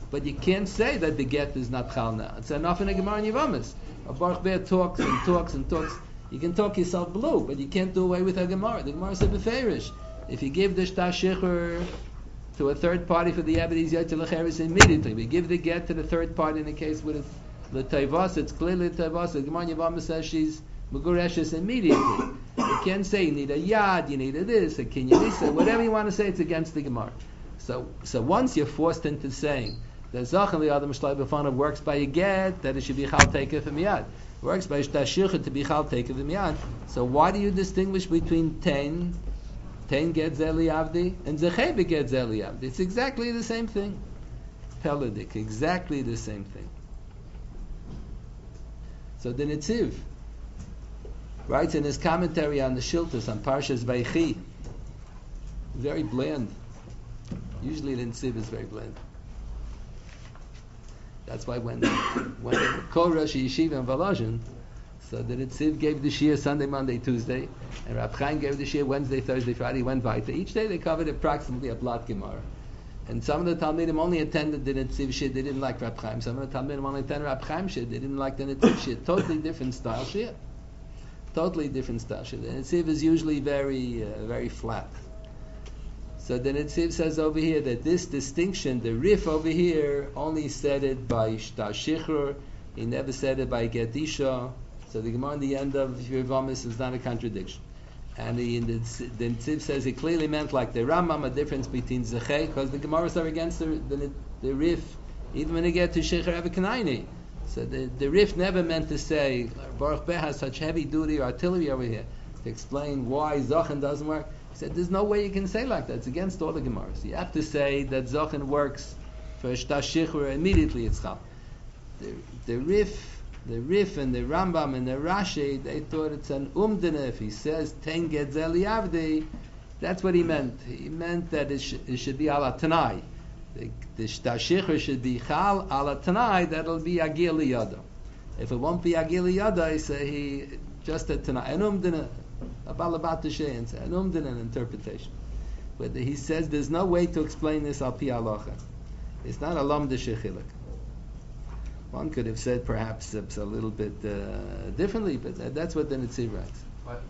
but you can't say that the get is not chal now. It's enough in a Gemara and Yevamis. A Baruch Ber talks and talks and talks. You can talk yourself blue, but you can't do away with a Gemara. The Gemara said beferish. If you give the shtar shichur to a third party for the Yabed, he's yot lecheres immediately. We give the get to the third party in the case with the Tevas, it's clearly the Tevas. The Gemara Yevama says she's Megureshes immediately. You can't say you need a yad, you need a this, a kinyanisa, whatever you want to say, it's against the Gemara. So once you're forced into saying that Zachan the Adam Shlai B'fanav works by a get, that it should be chal teikef and miyad. Works by shtashircha to be chal teikef and miyad. So why do you distinguish between ten get zeli avdi and zechebe get zeli avdi? It's exactly the same thing. Peladik, exactly the same thing. So the Netziv writes in his commentary on the Shiltus on Parshas Vaychi, very bland. Usually the Netziv is very bland. That's why when they were Kol Rosh Yeshiva and Volozhin, so the Netziv gave the Shia Sunday, Monday, Tuesday, and Rab Chaim gave the Shia Wednesday, Thursday, Friday, went weiter. Each day they covered approximately a blot Gemara. And some of the Talmidim only attended the Netziv Shia, they didn't like Rab Chaim. Some of the Talmidim only attended Rab Chaim Shia, they didn't like the Netziv Shia. Totally different style Shia. Totally different style Shia. The Netziv is usually very, very flat. So the Netziv says over here that this distinction, the Rif over here, only said it by Shtar Shichrur, he never said it by Get Isha. So the Gemara in the end of Yevamis is not a contradiction. And the Netziv says he clearly meant like the Rambam, a difference between Zechei, because the Gemaras are against the Rif, even when they get to Shecher Avekanaini. So the Rif never meant to say, Baruch Beh has such heavy duty artillery over here, to explain why Zachan doesn't work. He said, there's no way you can say like that. It's against all the Gemaras. You have to say that Zachan works for Shtar Shichrur immediately it's chal. The Rif and the Rambam and the Rashi, they thought it's an umdana. If he says ten get zeli avdi, that's what he meant. He meant that it should be ala tanai. The Shtar Shichrur should be chal ala tanai. That'll be agil liyada. If it won't be agil liyada, he say he just a tanai. An umdana, a balabat t'shein, an umdana, an interpretation. But he says there's no way to explain this al pi halacha. It's not a lam d'shechilek. One could have said perhaps a little bit differently, but that's what the Netziv writes.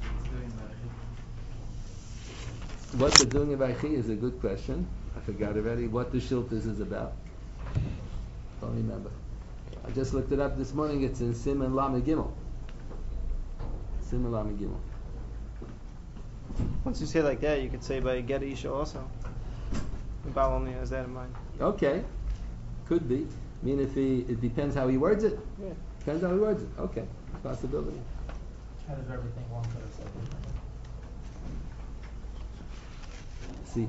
What they're doing in Vaychi is a good question. I forgot already what the Shiltus is about. Don't remember. I just looked it up this morning. It's in Siman Lamed Gimel. Siman Lamed Gimel. Once you say like that, you could say by Get Isha also. The Baal only has that in mind. Okay, could be. I mean, it depends how he words it. Yeah. Depends how he words it. Okay, possibility. Kind of everything one could have said. See,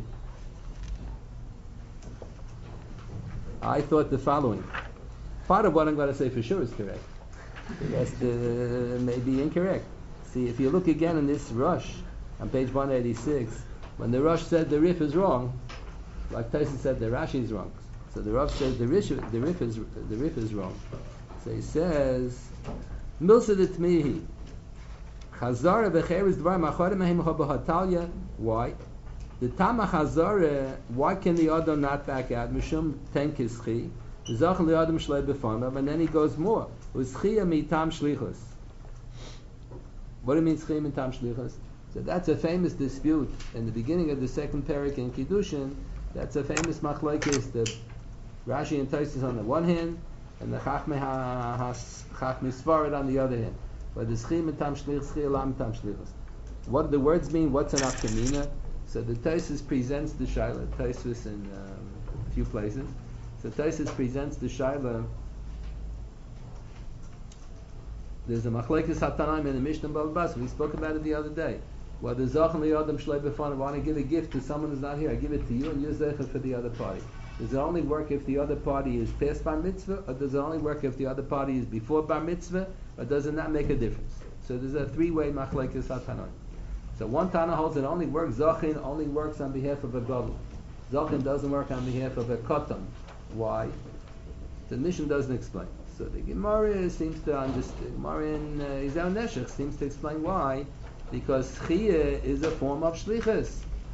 I thought the following. Part of what I'm going to say for sure is correct. The rest may be incorrect. See, if you look again in this Rush on page 186, when the Rush said the Rif is wrong, like Tyson said the Rashi is wrong. So the Rav says the Rif is wrong. So he says, Milsa de Tmihi, Chazara v'cheres dvar machore mehem hatalya. Why? The Tama Chazara, why can the Adam not back out? Mishum tenkischi, Zachan the Adam shlei b'fanav, and then he goes more. U'schia mitam shlichus. What do you mean schia mitam shlichus? So that's a famous dispute in the beginning of the second parak in Kiddushin. That's a famous machlokes that Rashi and Tosfos on the one hand, and the Chachmei Sfarad on the other hand. But the Schim and Tam Shlich, Schia Lam Tam Shlichus. What do the words mean? What's an Afkamina? So the Tosfos presents the Shaila. Tosfos in a few places. So Tosfos presents the Shaila. There's a machlokes Hatanaim in the Mishnah Balbas. We spoke about it the other day. Whether Zachan Liyadam Shlei B'fanav, I want to give a gift to someone who's not here, I give it to you and you're Zecher for the other party. Does it only work if the other party is past Bar Mitzvah, or does it only work if the other party is before Bar Mitzvah, or does it not make a difference? So there's a three-way machlekes hatanoim. So one Tana holds it only works, Zachin only works on behalf of a Gadol. Zachin doesn't work on behalf of a Katan. Why? The Mishnah doesn't explain. So the Gemara seems to understand, the Gemara in Yizar Neshech seems to explain why. Because Chiyah is a form of Shlichus.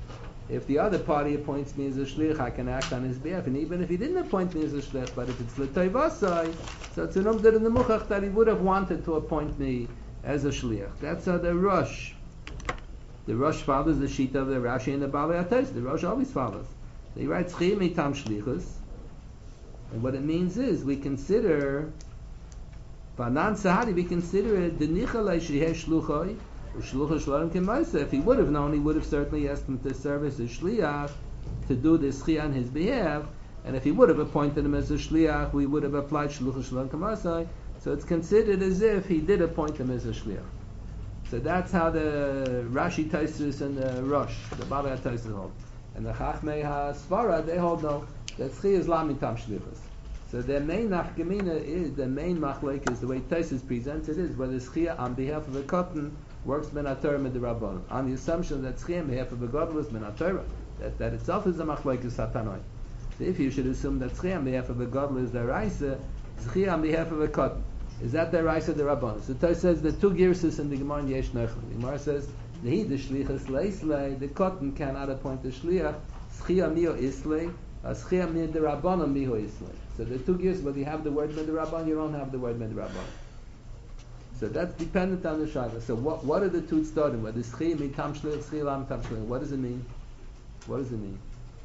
If the other party appoints me as a shliach, I can act on his behalf. And even if he didn't appoint me as a shliach, but if it's l'toivasai, so it's an umdar in the muchach that he would have wanted to appoint me as a shliach. That's the Rosh. The Rosh follows the sheet of the Rashi and the Balei HaTos. The Rosh always follows. He writes Chiyuv Mitam Shlichus, and what it means is we consider Banan Sahari. We consider it the Nichalei Sheheh Shluchoi U'Shluchah Shalom K'Maisa. If he would have known, he would have certainly asked him to serve as a shliach to do the schiyah on his behalf. And if he would have appointed him as a shliach, we would have applied Shluchah Shalom K'Maisa. So it's considered as if he did appoint him as a shliach. So that's how the Rashi Tosfos and the Rosh, the Balei HaTosfos hold. And the Chachmei HaSfara, they hold no, that schiyah is la mitam shlichus. So their main nafkamina is, the main machlek is the way Tosfos presents it is whether schiyah on behalf of a cotton works ben haTorah midrabanan. On the assumption that schiyah on behalf of a gadol is ben haTorah, that itself is a machlek is satanoi. So if you should assume that schiyah on behalf of a gadol is the raisa, schiyah on behalf of a cotton, is that the raisa the rabbanon? So Tosfos says the two girsus in the Gemara in Yesh Nechel. The Gemara says the shlichus leislei, the cotton cannot appoint a shliach. Schiyah mio islei, schiyah mio the rabbanon miho islei. So the two girsus, whether you have the word midrabanan, you don't have the word midrabanan. So that's dependent on the shayla. So what are the two starting? Whether schiyah mitam shliach, schiyah la mitam shliach. What does it mean? What does it mean?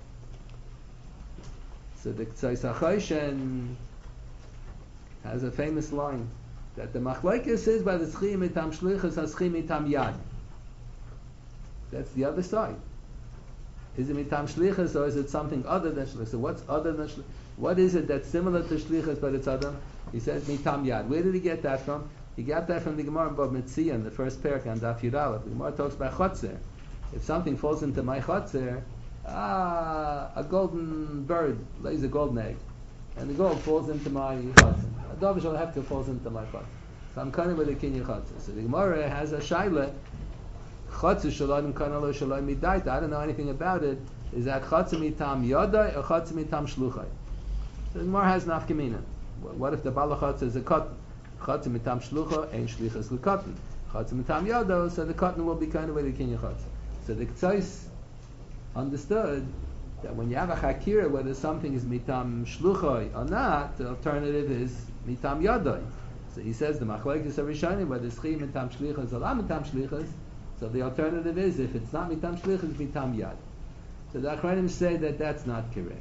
So the Tzais HaChoshen has a famous line that the machlekes is by the schiyah mitam shlichus, schiyah mitam yad. That's the other side. Is it mitam shlichus or is it something other than shlichus? So what's other than shlichus? What is it that's similar to shlichus but it's other? He says mitam yad. Where did he get that from? He got that from the Gemara in Bava Metzia in the first parak on Daf Yud Aleph. The Gemara talks about chotzer. If something falls into my chotzer, a golden bird lays a golden egg, and the gold falls into my chotzer. A dove shall have to falls into my chotzer. So I'm kind of with a kinyan chotzer. So the Gemara has a shaila. Chotzer shalom kanalo shalom midaita. I don't know anything about it. Is that chotzer mitam yodai or chotzer mitam shluchai? So the Gemara has nafkamina. What if the balachotzer is a cotton? Chotzer mitam shlucha ain't shlichas l'cotton. Chotzer mitam yodo, so the cotton will be kind of with the kinyan chotzer. So the Tzais understood that when you have a chakira, whether something is mitam shluchai or not, the alternative is mitam yodai. So he says the machlekes are rishonim whether schiyah mitam shlichas or la mitam shlichas. So the alternative is if it's not mitam shlichas, it's mitam yad. So the Achronim say that that's not correct.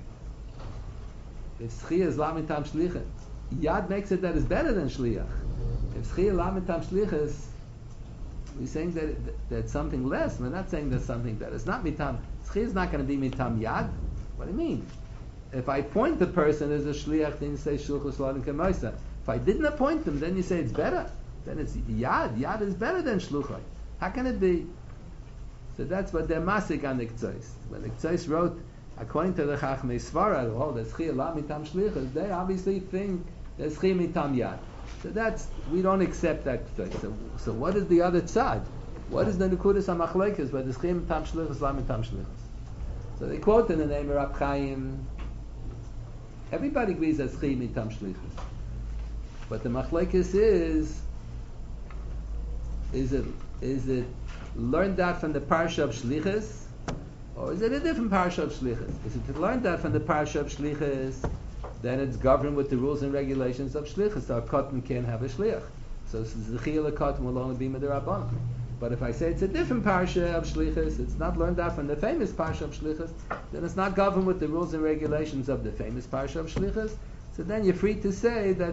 If schiyah is la mitam shlichas, yad makes it that it's better than shliach. If schiyah la mitam shlichas, we're saying that that's something less. We're not saying there's something that is not mitam. Schiyah is not going to be mitam yad. What do you mean? If I appoint the person as a shliach, then you say shluchus l'adam k'moisa. If I didn't appoint them, then you say it's better. Then it's yad. Yad is better than shluchai. How can it be? So that's what they're masik on the Ktsois. When the Ktsois wrote, according to the Chachmei Svara, oh, that's schiyah la mitam shlichus, they obviously think that's schiyah mitam yad. So that's, we don't accept that Ktsois. So what is the other tzad? What is the Nekudas HaMachlekes where the schiyah mitam shlichus, la mitam shlichus? So they quote in the name of Rab Chaim, everybody agrees that schiyah mitam shlichus. But the machlekes is it learned that from the parsha of shlichus, or is it a different parsha of shlichus? Is it learned that from the parsha of shlichus, then it's governed with the rules and regulations of shlichus. So a cotton can't have a shliach. So the chiyuv cotton will only be midrabanan. But if I say it's a different parsha of shlichus, it's not learned out from the famous parsha of shlichus, then it's not governed with the rules and regulations of the famous parsha of shlichus. So then you're free to say that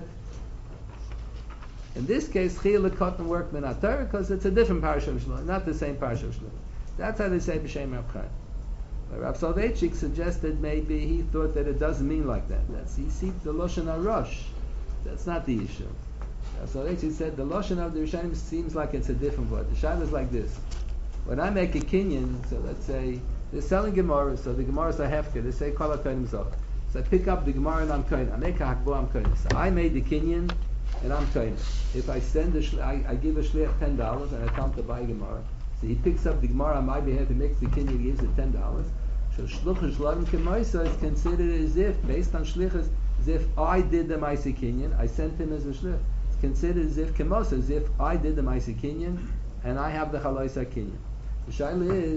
in this case, chiyuv cotton worked min haTorah because it's a different parsha of shlichus, not the same parsha of shlichus. That's how they say b'shem Rab Chaim. But Rab Soloveitchik suggested maybe he thought that it doesn't mean like that. He sees the Lashon HaRosh. That's not the issue. Rab Soloveitchik said the Lashon of the Rishonim seems like it's a different word. The Shaila is like this. When I make a kinyan, so let's say they're selling Gemara, so the Gemara is a hefker. They say Kol HaKonim Zoch. So I pick up the Gemara and I'm koyin. I make a hakbo, I'm koyin. So I made the kinyan and I'm koyin. If I send I give a shliach $10 and I tell him to buy Gemara. So he picks up the Gemara on my behalf, he makes the kinyan, he gives it $10. So shluchus shloim k'moisa is considered as if, based on shlichus, as if I did the Maaseh Kinyan, I sent him as a shlich. It's considered as if k'mosa, as if I did the Maaseh Kinyan, and I have the chaloisa Kinyan. The shaila is,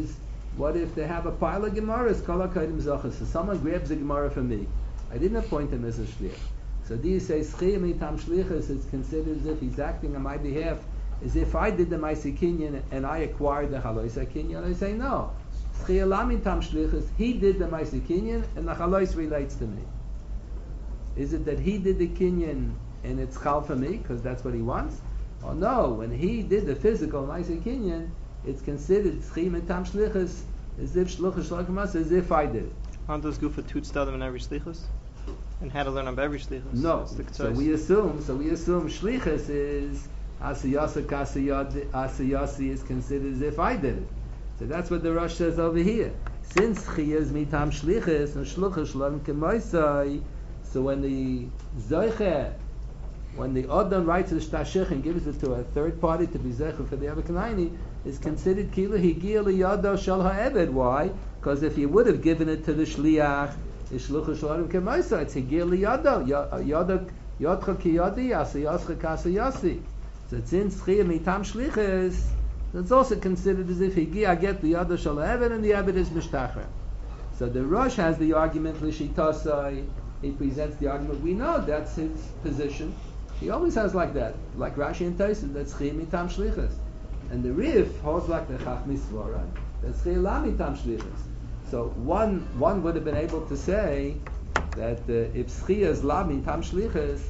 What if they have a pile of Gemaras, Kol HaKodim Zochas? So someone grabs a Gemara from me. I didn't appoint him as a shliach. So do you say Schia Mitam Shlichus is considered as if he's acting on my behalf, as if I did the Maaseh Kinyan and I acquired the Chalois Kinyan? I say no. Schia La Mitam Shlichus, he did the Maaseh Kinyan and the Chalois relates to me. Is it that he did the Kinyan and it's Chal for me because that's what he wants? Or no, when he did the physical Maaseh Kinyan, it's considered Schia Mitam Shlichus as if Shluchus Shlachmas, as if I did it. Aren't those Gufa Tutstadim in every Shlichus? And how to learn about every Shlichus? No. That's the So we assume Shlichus is Asiyasa Kasiyasi is considered as if I did it. So that's what the Rosh says over here. Since Chiyah is mitam Shlichus and Shluchus Shlom Kemoisai, so when the Zoiche, when the Odom writes the Shtashich and gives it to a third party to be Zoiche for the Avakanaini, is considered Kila Higia Liyado Shal Ha'ebed. Why? Because if you would have given it to the Shliach, it's Shluchus Shlom Kemoisai, it's Higia Liyado, Yodcha Kiyodi, Asiyascha Kasiyasi. So since Chiyah mitam Shlichus, it's also considered as if Higia get the Yado Shal Ha'ebed and the Ebed is Mishtachar. So the Rosh has the argument L'Shitasai. He presents the argument. We know that's his position. He always has like that, like Rashi and Taisus. That's Chiyah mitam Shlichus, and the Rif holds like the Chachmi Svara. That's Chiyah La mitam Shlichus. So one would have been able to say that if Chiyah is La mitam Shlichus,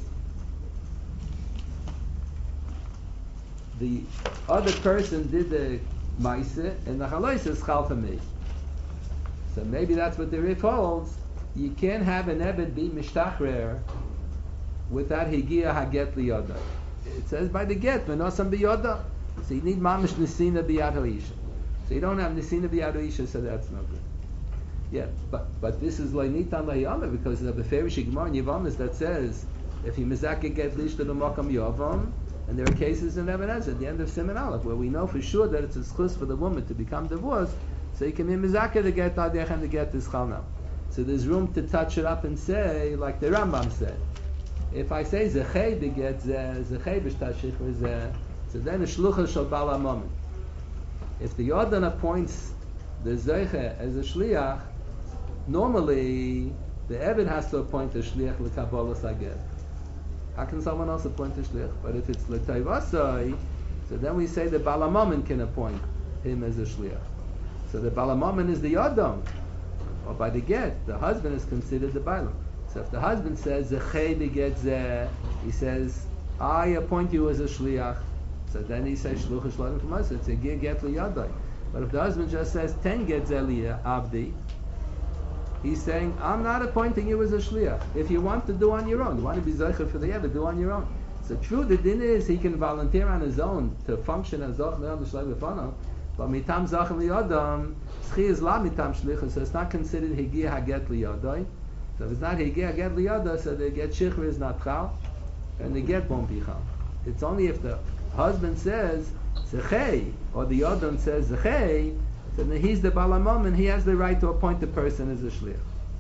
the other person did the Maaseh and the Chalois is Chal for me. So maybe that's what the Rif holds. You can't have an Ebed be Mishtachrer without Higia Haget Liyoda. It says by the get, Menosam Biyoda. So you need Mamish Nesina Biyad Ha'isha. So you don't have Nesina Biyad Ha'isha, so that's no good. Yeah, but this is Leinitan Lahiyama because of the Ferish Gemara in Yavamis that says if he Mizaka get Lishta the Makam Yavam, and there are cases in Ebenezer at the end of Siman Aleph where we know for sure that it's a schus for the woman to become divorced, so you can be Mizaka to get Adech and to get this Chalna. So there's room to touch it up and say, like the Rambam said, if I say Zechei beget Zechei b'shtashich v'zeh, so then a shlucha shel bal hamomim. If the Yodan appoints the Zeiche as a shliach, normally the Ebed has to appoint a shliach l'kabbalas haget. How can someone else appoint a shliach? But if it's l'tayvasai, so then we say the bal hamomim can appoint him as a shliach. So the bal hamomim is the Yodam. Or by the get, the husband is considered the Bailam. So if the husband says Zechei beget zeh, he says I appoint you as a shliach. So then he says Shluchah Shlom Kemoisai. It's a get liyadai. But if the husband just says Ten get zeh abdi, he's saying I'm not appointing you as a shliach. If you want to do on your own, you want to be zeicher for the Yeved, do on your own. So true, the din is he can volunteer on his own to function as Zoch Me'am B'Shlai B'Fanav. But mitam zachem liyadam, schiyah is la mitam shlichus, so it's not considered higia haget liyadai. So if it's not higia haget liyadai, so the get shichur is not chal, and the get won't be chal. It's only if the husband says zechei, or the yadam says zechei, so then he's the balamam and he has the right to appoint the person as a shliach.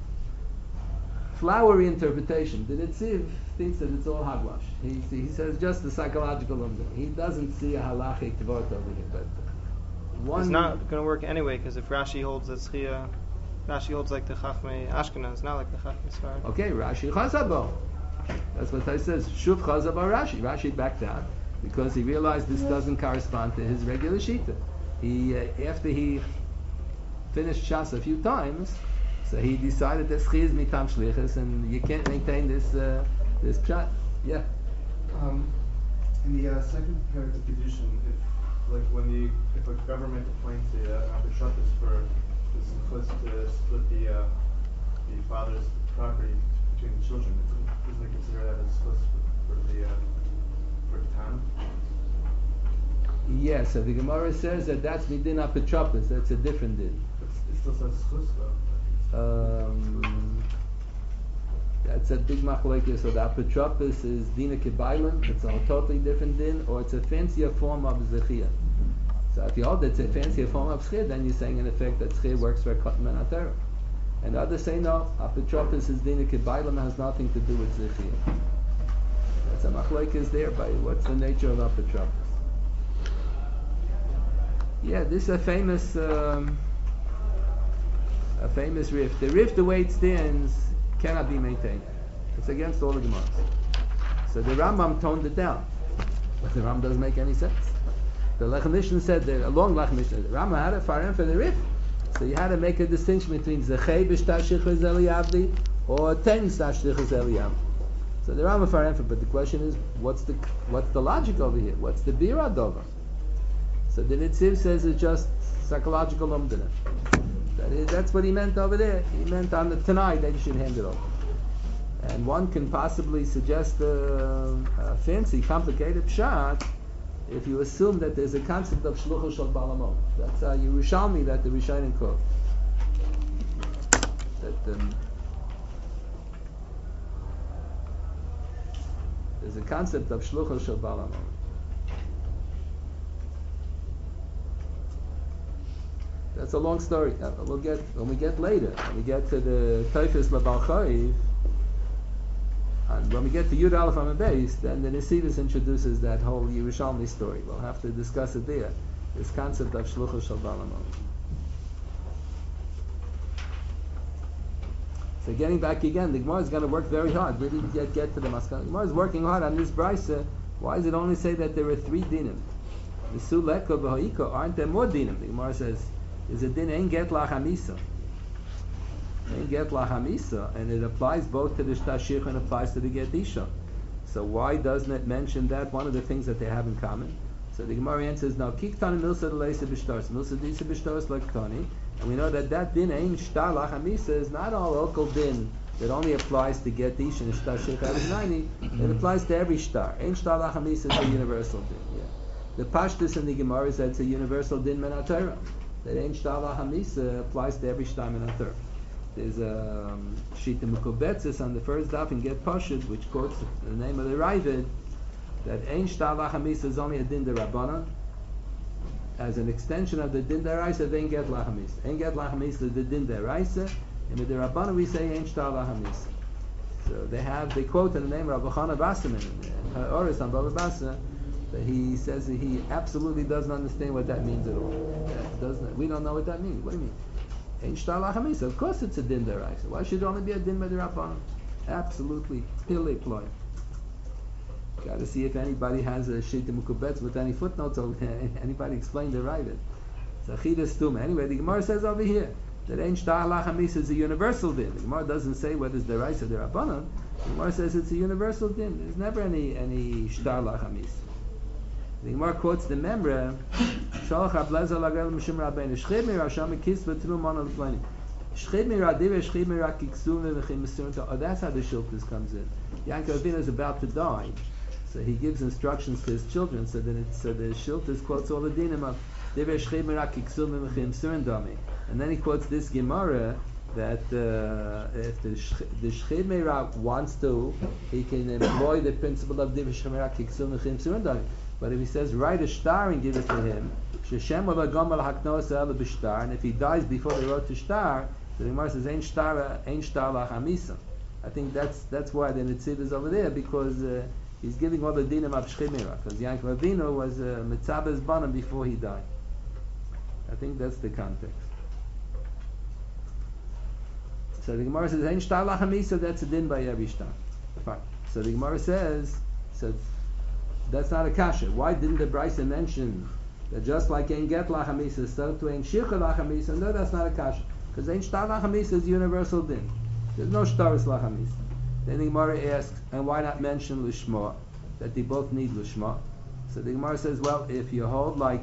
Flowery interpretation. The Netziv thinks that it's all hogwash. He says just the psychological umdah. He doesn't see a halachic tvot over here, but it's not going to work anyway because if Rashi holds that Schia, Rashi holds like the Chachmei Ashkenaz, not like the Chachmei Sfarad. Okay, Rashi chazabo. That's what I says. Shuv chazabo Rashi. Rashi backed out because he realized this doesn't correspond to his regular shita. He after he finished Shas a few times, so he decided that Schia is mitam shlichus and you can't maintain this pshat. Yeah. In the second part of the Kedushin, if a government appoints the Abishratis for the to split the father's property between the children, doesn't it consider that as split for the town? Yes, so the Gemara says that's midin apotropos. That's a different din. It still says schus though. That's a big machlokes. So the apotropos is dina kebailim. It's a totally different din, or it's a fancier form of zechia. So if you hold it's a fancier form of zechia, then you're saying in effect that zechia works for a katan and atera. And others say no, apotropos is dina kebailim, has nothing to do with zechia. That's a machlokes there. By what's the nature of apotropos? Yeah, this is a famous a famous Rif. The Rif, the way it stands, cannot be maintained. It's against all the Gemaras. So the Rambam toned it down. But the Rambam doesn't make any sense. The Lechem Mishnah said, a long Lechem Mishnah, the Rambam had a farem for the Rif. So you had to make a distinction between Zechei b'shtar shichus eliyavdi or ten shtar shichus eliyavdi. So the Rambam farem for, but the question is, what's the logic over here? What's the bira dover? So the Nitziv says it's just psychological umdana. That's what he meant over there. He meant on the Tanai that you should hand it over. And one can possibly suggest a fancy, complicated pshat if you assume that there's a concept of shluchus shel balamot. That's how Yerushalmi that the Rishonim quote. That there's a concept of shluchus shel balamot. That's a long story. We'll get when we get later. When we get to the Teifus Labal Chayiv, and when we get to Yud Aleph Amud Beis, then the Nesivos introduces that whole Yerushalmi story. We'll have to discuss it there. This concept of Shluchus Shel Balamot. So getting back again, the Gemara is going to work very hard. Really get to the Maskana. The Gemara is working hard on this brisa. Why does it only say that there are 3 dinim? The Suleko v'Hoiko, aren't there more dinim? The Gemara says, is a din ein get lachamisa. Ein get lachamisa, and it applies both to the shtashich and applies to the get isha. So why doesn't it mention that? One of the things that they have in common. So the Gemara answers, now kiktani milsa leisa b'shtaros, milsa disa b'shtaros lektani, and we know that din ein shtar lachamisa is not all local din that only applies to get isha and shtashich adinayni. It applies to every shtar. Ein shtar lachamisa is a universal din. Yeah. The pashtus in the Gemara is that it's a universal din min haTorah. That Ein Shtar Hamisa applies to every Shtar Min HaTorah. There's a Shita Mukobetzis on the first daf in Get Pashut, which quotes the name of the Ravid, that Ein Shtar Hamisa is only a Din D'Rabbanan, as an extension of the Din D'Oraisa of Ein Get Hamisa. Ein Get Hamisa is the Din D'Oraisa, and with the Rabbanan we say Ein Shtar Hamisa. So they quote in the name of Rabbi Chana Bassaman, Oris on Baba Bassa, that he says that he absolutely doesn't understand what that means at all. We don't know what that means. What do you mean? Ein shtar lachamisa. Of course it's a din deraisa. Why should it only be a din b'derabbanan? Absolutely. Pile ploy. Got to see if anybody has a shita mukubetz with any footnotes over there. Anybody explain the Ravid? It's a chidus tuma. Anyway, the Gemara says over here that ein shtar lachamisa is a universal din. The Gemara doesn't say whether it's deraisa or derabbanan. The Gemara says it's a universal din. There's never any shtar lachamisa. The Gemara quotes the memra, Shalach Ablezer Lagel Mishum Rabbeinu Shchid Mira Sham Kisva Tru Mana L'Flanim Shchid Mira Diva Shchid Mira Kiksum V'Chim Misurim. Oh, that's how the Shiltus comes in. Yankov Avinu is about to die, so he gives instructions to his children. So the Shiltus quotes all the dinim of Diva Shchid Mira Kiksum V'Chim Misurim Dami, and then he quotes this Gemara that if the Shchid Mira wants to, he can employ the principle of Diva Shchid Mira Kiksum V'Chim Misurim Dami. But if he says write a shtar and give it to him, and if he dies before they wrote the shtar, the Gemara says ein shtar lachamisa. I think that's why the Nitziv is over there, because he's giving all the dinim of Shchimira, because Yankov Avinu was mitzabes banam before he died. I think that's the context. So the Gemara says ein shtar lachamisa. That's a din by every shtar. Fine. So the Gemara says that's not a kasha. Why didn't the Brisa mention that just like Ein Get Lachamisa, so to Ein Shicha Lachamisa? No, that's not a kasha. Because Ein Shtar Lachamisa is universal din. There's no Shtaris Lachamisa. Then the Gemara asks, and why not mention Lishma? That they both need Lishma. So the Gemara says, well, if you hold like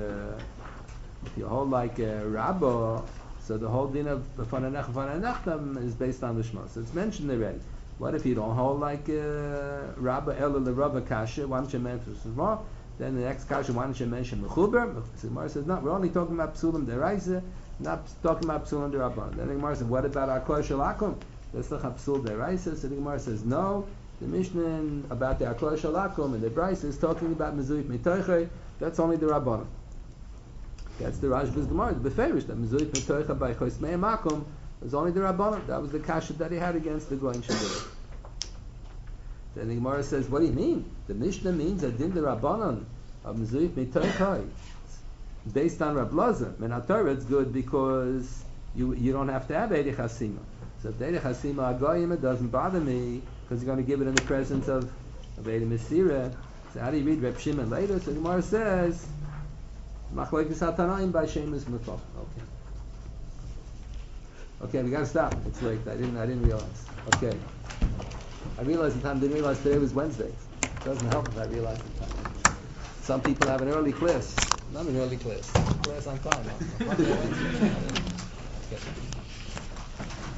Rabba, so the whole din of Fananechtam is based on Lishma. So it's mentioned already. What if you don't hold like Rabba Ela the Rabba Kasha? Why don't you mention Shema? Then the next Kasha, why don't you mention Mechuber? So the Gemara says, no, we're only talking about Psulim Deraisa, not talking about Psulim Derabban. Then the Gemara says, what about Akol Shalakum? That's the Psul Deraisa. So the Gemara says, no. The Mishnah about the Akol Shalakum and the Brisa is talking about Mezuyif Mitoiche. That's only the Rabban. That's the Rashba's Gemara. The Beferish that Mezuyif Mitoiche by Chosmei Makom. It was only the Rabbanon. That was the kasha that he had against the Goyin Shabbat. Then the Gemara says, what do you mean? The Mishnah means that din the Rabbanon of Mezuyif Mitoichai based on Rab Lazar. Men HaTorah it's good because you don't have to have Eidei Chasima. So if Eidei Chasima Agoyim, it doesn't bother me because you're going to give it in the presence of Eidei Mesira. So how do you read Reb Shimon later? So the Gemara says, Machlokes HaTanaim by Shemus Mufach. Okay, we got to stop. It's late. I didn't realize. Okay. I realized the time. Didn't realize today was Wednesday. It doesn't help if I realize the time. Some people have an early class. Not an early class. Class on time. Huh? Monday, Wednesday. Okay.